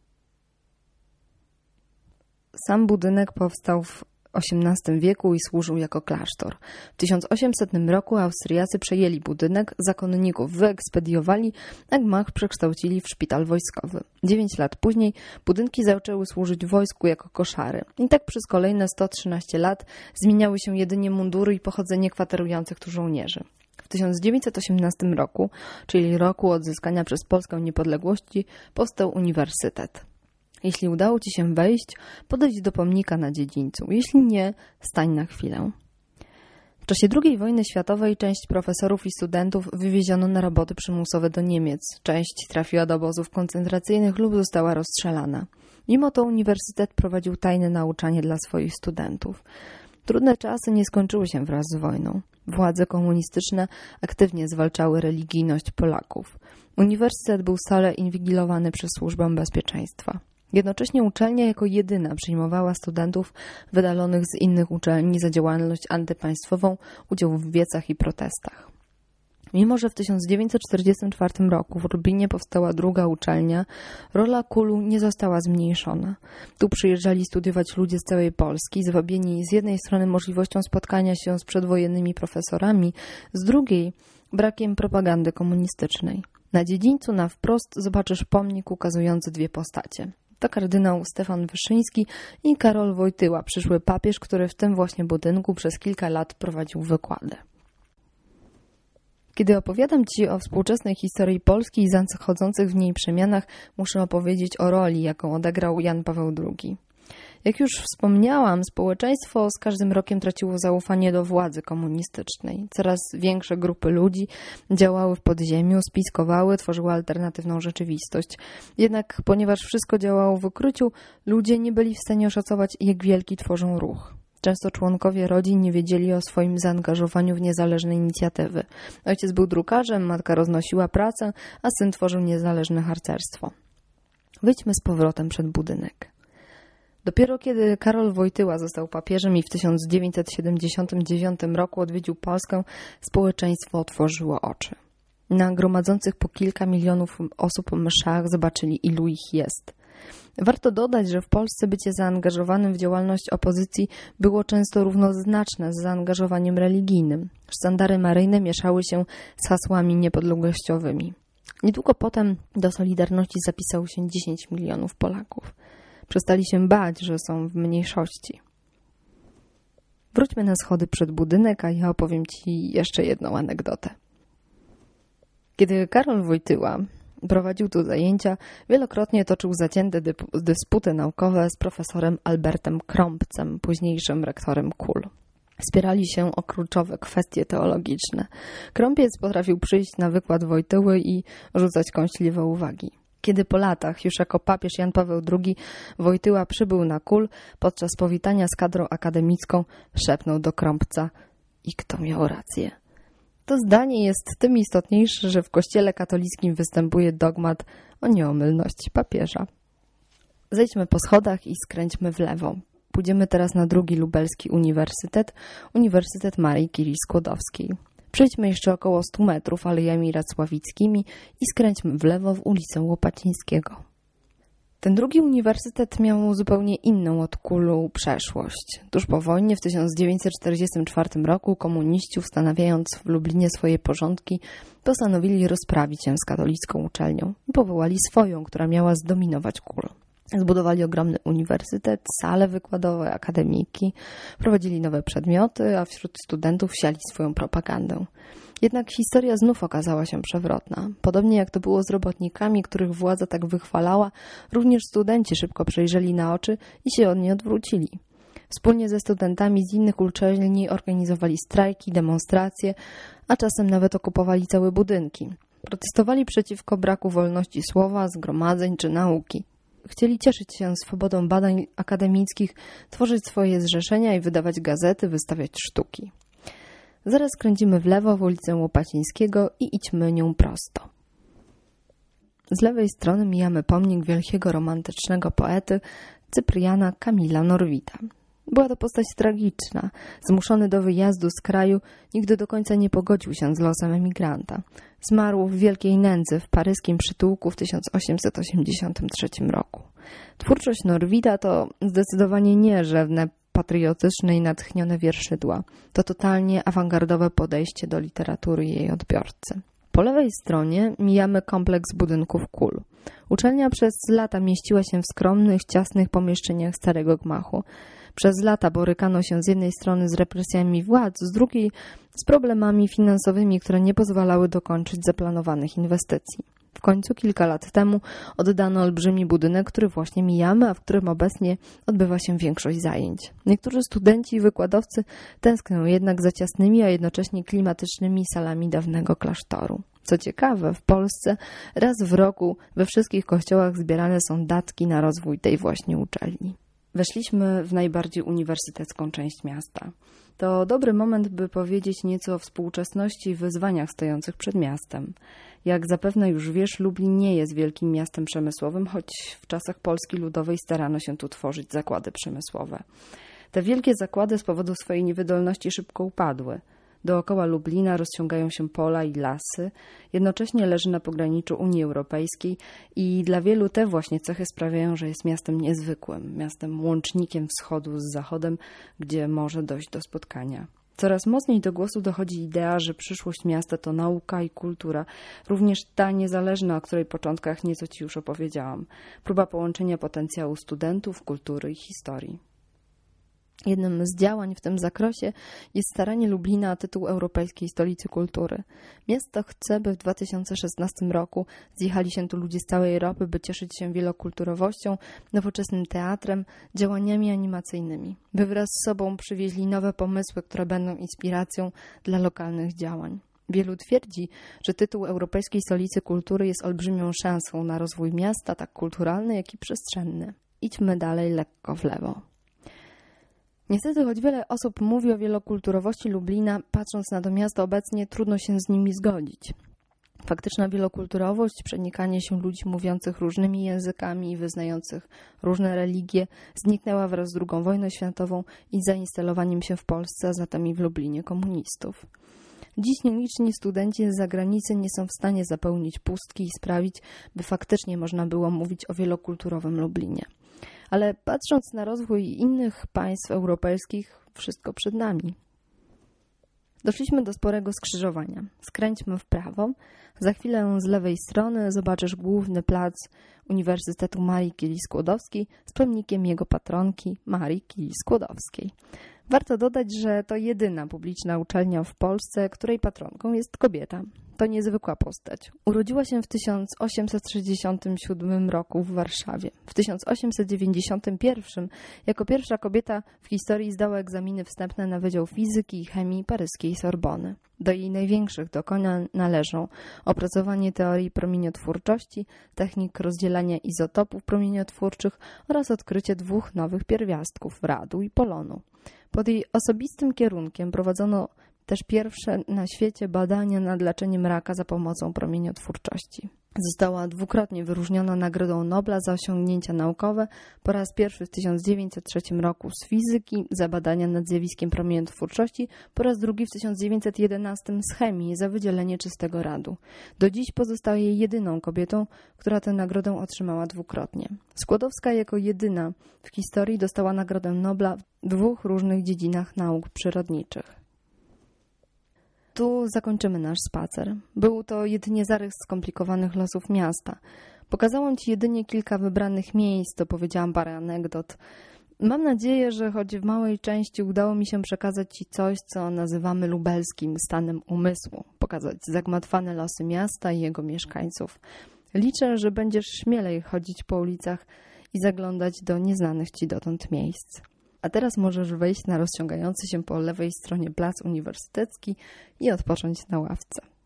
B: Sam budynek powstał w XVIII wieku i służył jako klasztor. W 1800 roku Austriacy przejęli budynek, zakonników wyekspediowali, a gmach przekształcili w szpital wojskowy. 9 lat później budynki zaczęły służyć wojsku jako koszary. I tak przez kolejne 113 lat zmieniały się jedynie mundury i pochodzenie kwaterujących tu żołnierzy. W 1918 roku, czyli roku odzyskania przez Polskę niepodległości, powstał uniwersytet. Jeśli udało Ci się wejść, podejdź do pomnika na dziedzińcu. Jeśli nie, stań na chwilę. W czasie II wojny światowej część profesorów i studentów wywieziono na roboty przymusowe do Niemiec. Część trafiła do obozów koncentracyjnych lub została rozstrzelana. Mimo to uniwersytet prowadził tajne nauczanie dla swoich studentów. Trudne czasy nie skończyły się wraz z wojną. Władze komunistyczne aktywnie zwalczały religijność Polaków. Uniwersytet był stale inwigilowany przez Służbę Bezpieczeństwa. Jednocześnie uczelnia jako jedyna przyjmowała studentów wydalonych z innych uczelni za działalność antypaństwową, udział w wiecach i protestach. Mimo że w 1944 roku w Lublinie powstała druga uczelnia, rola KUL-u nie została zmniejszona. Tu przyjeżdżali studiować ludzie z całej Polski, zwabieni z jednej strony możliwością spotkania się z przedwojennymi profesorami, z drugiej brakiem propagandy komunistycznej. Na dziedzińcu na wprost zobaczysz pomnik ukazujący dwie postacie. To kardynał Stefan Wyszyński i Karol Wojtyła, przyszły papież, który w tym właśnie budynku przez kilka lat prowadził wykłady. Kiedy opowiadam Ci o współczesnej historii Polski i zachodzących w niej przemianach, muszę opowiedzieć o roli, jaką odegrał Jan Paweł II. Jak już wspomniałam, społeczeństwo z każdym rokiem traciło zaufanie do władzy komunistycznej. Coraz większe grupy ludzi działały w podziemiu, spiskowały, tworzyły alternatywną rzeczywistość. Jednak ponieważ wszystko działało w ukryciu, ludzie nie byli w stanie oszacować, jak wielki tworzą ruch. Często członkowie rodzin nie wiedzieli o swoim zaangażowaniu w niezależne inicjatywy. Ojciec był drukarzem, matka roznosiła pracę, a syn tworzył niezależne harcerstwo. Wyjdźmy z powrotem przed budynek. Dopiero kiedy Karol Wojtyła został papieżem i w 1979 roku odwiedził Polskę, społeczeństwo otworzyło oczy. Na gromadzących po kilka milionów osób mszach zobaczyli, ilu ich jest. Warto dodać, że w Polsce bycie zaangażowanym w działalność opozycji było często równoznaczne z zaangażowaniem religijnym. Sztandary maryjne mieszały się z hasłami niepodległościowymi. Niedługo potem do Solidarności zapisało się 10 milionów Polaków. Przestali się bać, że są w mniejszości. Wróćmy na schody przed budynek, a ja opowiem Ci jeszcze jedną anegdotę. Kiedy Karol Wojtyła prowadził tu zajęcia, wielokrotnie toczył zacięte dysputy naukowe z profesorem Albertem Krąpcem, późniejszym rektorem KUL. Spierali się o kluczowe kwestie teologiczne. Krąpiec potrafił przyjść na wykład Wojtyły i rzucać kąśliwe uwagi. Kiedy po latach, już jako papież Jan Paweł II, Wojtyła przybył na KUL, podczas powitania z kadrą akademicką szepnął do Krąpca: i kto miał rację? To zdanie jest tym istotniejsze, że w Kościele katolickim występuje dogmat o nieomylności papieża. Zejdźmy po schodach i skręćmy w lewo. Pójdziemy teraz na drugi lubelski uniwersytet, Uniwersytet Marii Curie Skłodowskiej. Przejdźmy jeszcze około 100 metrów alejami racławickimi i skręćmy w lewo w ulicę Łopacińskiego. Ten drugi uniwersytet miał zupełnie inną od KUL-u przeszłość. Tuż po wojnie w 1944 roku komuniści, ustanawiając w Lublinie swoje porządki, postanowili rozprawić się z katolicką uczelnią i powołali swoją, która miała zdominować KUL. Zbudowali ogromny uniwersytet, sale wykładowe, akademiki, prowadzili nowe przedmioty, a wśród studentów siali swoją propagandę. Jednak historia znów okazała się przewrotna. Podobnie jak to było z robotnikami, których władza tak wychwalała, również studenci szybko przejrzeli na oczy i się od niej odwrócili. Wspólnie ze studentami z innych uczelni organizowali strajki, demonstracje, a czasem nawet okupowali całe budynki. Protestowali przeciwko braku wolności słowa, zgromadzeń czy nauki. Chcieli cieszyć się swobodą badań akademickich, tworzyć swoje zrzeszenia i wydawać gazety, wystawiać sztuki. Zaraz kręcimy w lewo w ulicę Łopacińskiego i idźmy nią prosto. Z lewej strony mijamy pomnik wielkiego romantycznego poety Cypriana Kamila Norwida. Była to postać tragiczna. Zmuszony do wyjazdu z kraju, nigdy do końca nie pogodził się z losem emigranta. Zmarł w wielkiej nędzy w paryskim przytułku w 1883 roku. Twórczość Norwida to zdecydowanie nie rzewne, patriotyczne i natchnione wierszydła. To totalnie awangardowe podejście do literatury i jej odbiorcy. Po lewej stronie mijamy kompleks budynków KUL. Uczelnia przez lata mieściła się w skromnych, ciasnych pomieszczeniach starego gmachu. Przez lata borykano się z jednej strony z represjami władz, z drugiej z problemami finansowymi, które nie pozwalały dokończyć zaplanowanych inwestycji. W końcu kilka lat temu oddano olbrzymi budynek, który właśnie mijamy, a w którym obecnie odbywa się większość zajęć. Niektórzy studenci i wykładowcy tęsknią jednak za ciasnymi, a jednocześnie klimatycznymi salami dawnego klasztoru. Co ciekawe, w Polsce raz w roku we wszystkich kościołach zbierane są datki na rozwój tej właśnie uczelni. Weszliśmy w najbardziej uniwersytecką część miasta. To dobry moment, by powiedzieć nieco o współczesności i wyzwaniach stojących przed miastem. Jak zapewne już wiesz, Lublin nie jest wielkim miastem przemysłowym, choć w czasach Polski Ludowej starano się tu tworzyć zakłady przemysłowe. Te wielkie zakłady z powodu swojej niewydolności szybko upadły. Dookoła Lublina rozciągają się pola i lasy, jednocześnie leży na pograniczu Unii Europejskiej i dla wielu te właśnie cechy sprawiają, że jest miastem niezwykłym, miastem łącznikiem wschodu z zachodem, gdzie może dojść do spotkania. Coraz mocniej do głosu dochodzi idea, że przyszłość miasta to nauka i kultura, również ta niezależna, o której początkach nieco Ci już opowiedziałam. Próba połączenia potencjału studentów, kultury i historii. Jednym z działań w tym zakresie jest staranie Lublina o tytuł Europejskiej Stolicy Kultury. Miasto chce, by w 2016 roku zjechali się tu ludzie z całej Europy, by cieszyć się wielokulturowością, nowoczesnym teatrem, działaniami animacyjnymi, by wraz z sobą przywieźli nowe pomysły, które będą inspiracją dla lokalnych działań. Wielu twierdzi, że tytuł Europejskiej Stolicy Kultury jest olbrzymią szansą na rozwój miasta, tak kulturalny, jak i przestrzenny. Idźmy dalej lekko w lewo. Niestety, choć wiele osób mówi o wielokulturowości Lublina, patrząc na to miasto obecnie, trudno się z nimi zgodzić. Faktyczna wielokulturowość, przenikanie się ludzi mówiących różnymi językami i wyznających różne religie zniknęła wraz z II wojną światową i zainstalowaniem się w Polsce, a zatem i w Lublinie komunistów. Dziś nieliczni studenci z zagranicy nie są w stanie zapełnić pustki i sprawić, by faktycznie można było mówić o wielokulturowym Lublinie. Ale patrząc na rozwój innych państw europejskich, wszystko przed nami. Doszliśmy do sporego skrzyżowania. Skręćmy w prawo. Za chwilę z lewej strony zobaczysz główny plac Uniwersytetu Marii Curie-Skłodowskiej z pomnikiem jego patronki Marii Curie-Skłodowskiej. Warto dodać, że to jedyna publiczna uczelnia w Polsce, której patronką jest kobieta. To niezwykła postać. Urodziła się w 1867 roku w Warszawie. W 1891 jako pierwsza kobieta w historii zdała egzaminy wstępne na Wydział Fizyki i Chemii paryskiej Sorbony. Do jej największych dokonań należą opracowanie teorii promieniotwórczości, technik rozdzielania izotopów promieniotwórczych oraz odkrycie 2 nowych pierwiastków, radu i polonu. Pod jej osobistym kierunkiem prowadzono też pierwsze na świecie badania nad leczeniem raka za pomocą promieniotwórczości. Została 2-krotnie wyróżniona Nagrodą Nobla za osiągnięcia naukowe, po raz pierwszy w 1903 roku z fizyki za badania nad zjawiskiem promieniotwórczości, po raz drugi w 1911 z chemii za wydzielenie czystego radu. Do dziś pozostaje jedyną kobietą, która tę nagrodę otrzymała 2-krotnie. Skłodowska jako jedyna w historii dostała Nagrodę Nobla w 2 różnych dziedzinach nauk przyrodniczych. Tu zakończymy nasz spacer. Był to jedynie zarys skomplikowanych losów miasta. Pokazałam Ci jedynie kilka wybranych miejsc, opowiedziałam parę anegdot. Mam nadzieję, że choć w małej części udało mi się przekazać Ci coś, co nazywamy lubelskim stanem umysłu. Pokazać zagmatwane losy miasta i jego mieszkańców. Liczę, że będziesz śmielej chodzić po ulicach i zaglądać do nieznanych Ci dotąd miejsc. A teraz możesz wejść na rozciągający się po lewej stronie plac uniwersytecki i odpocząć na ławce.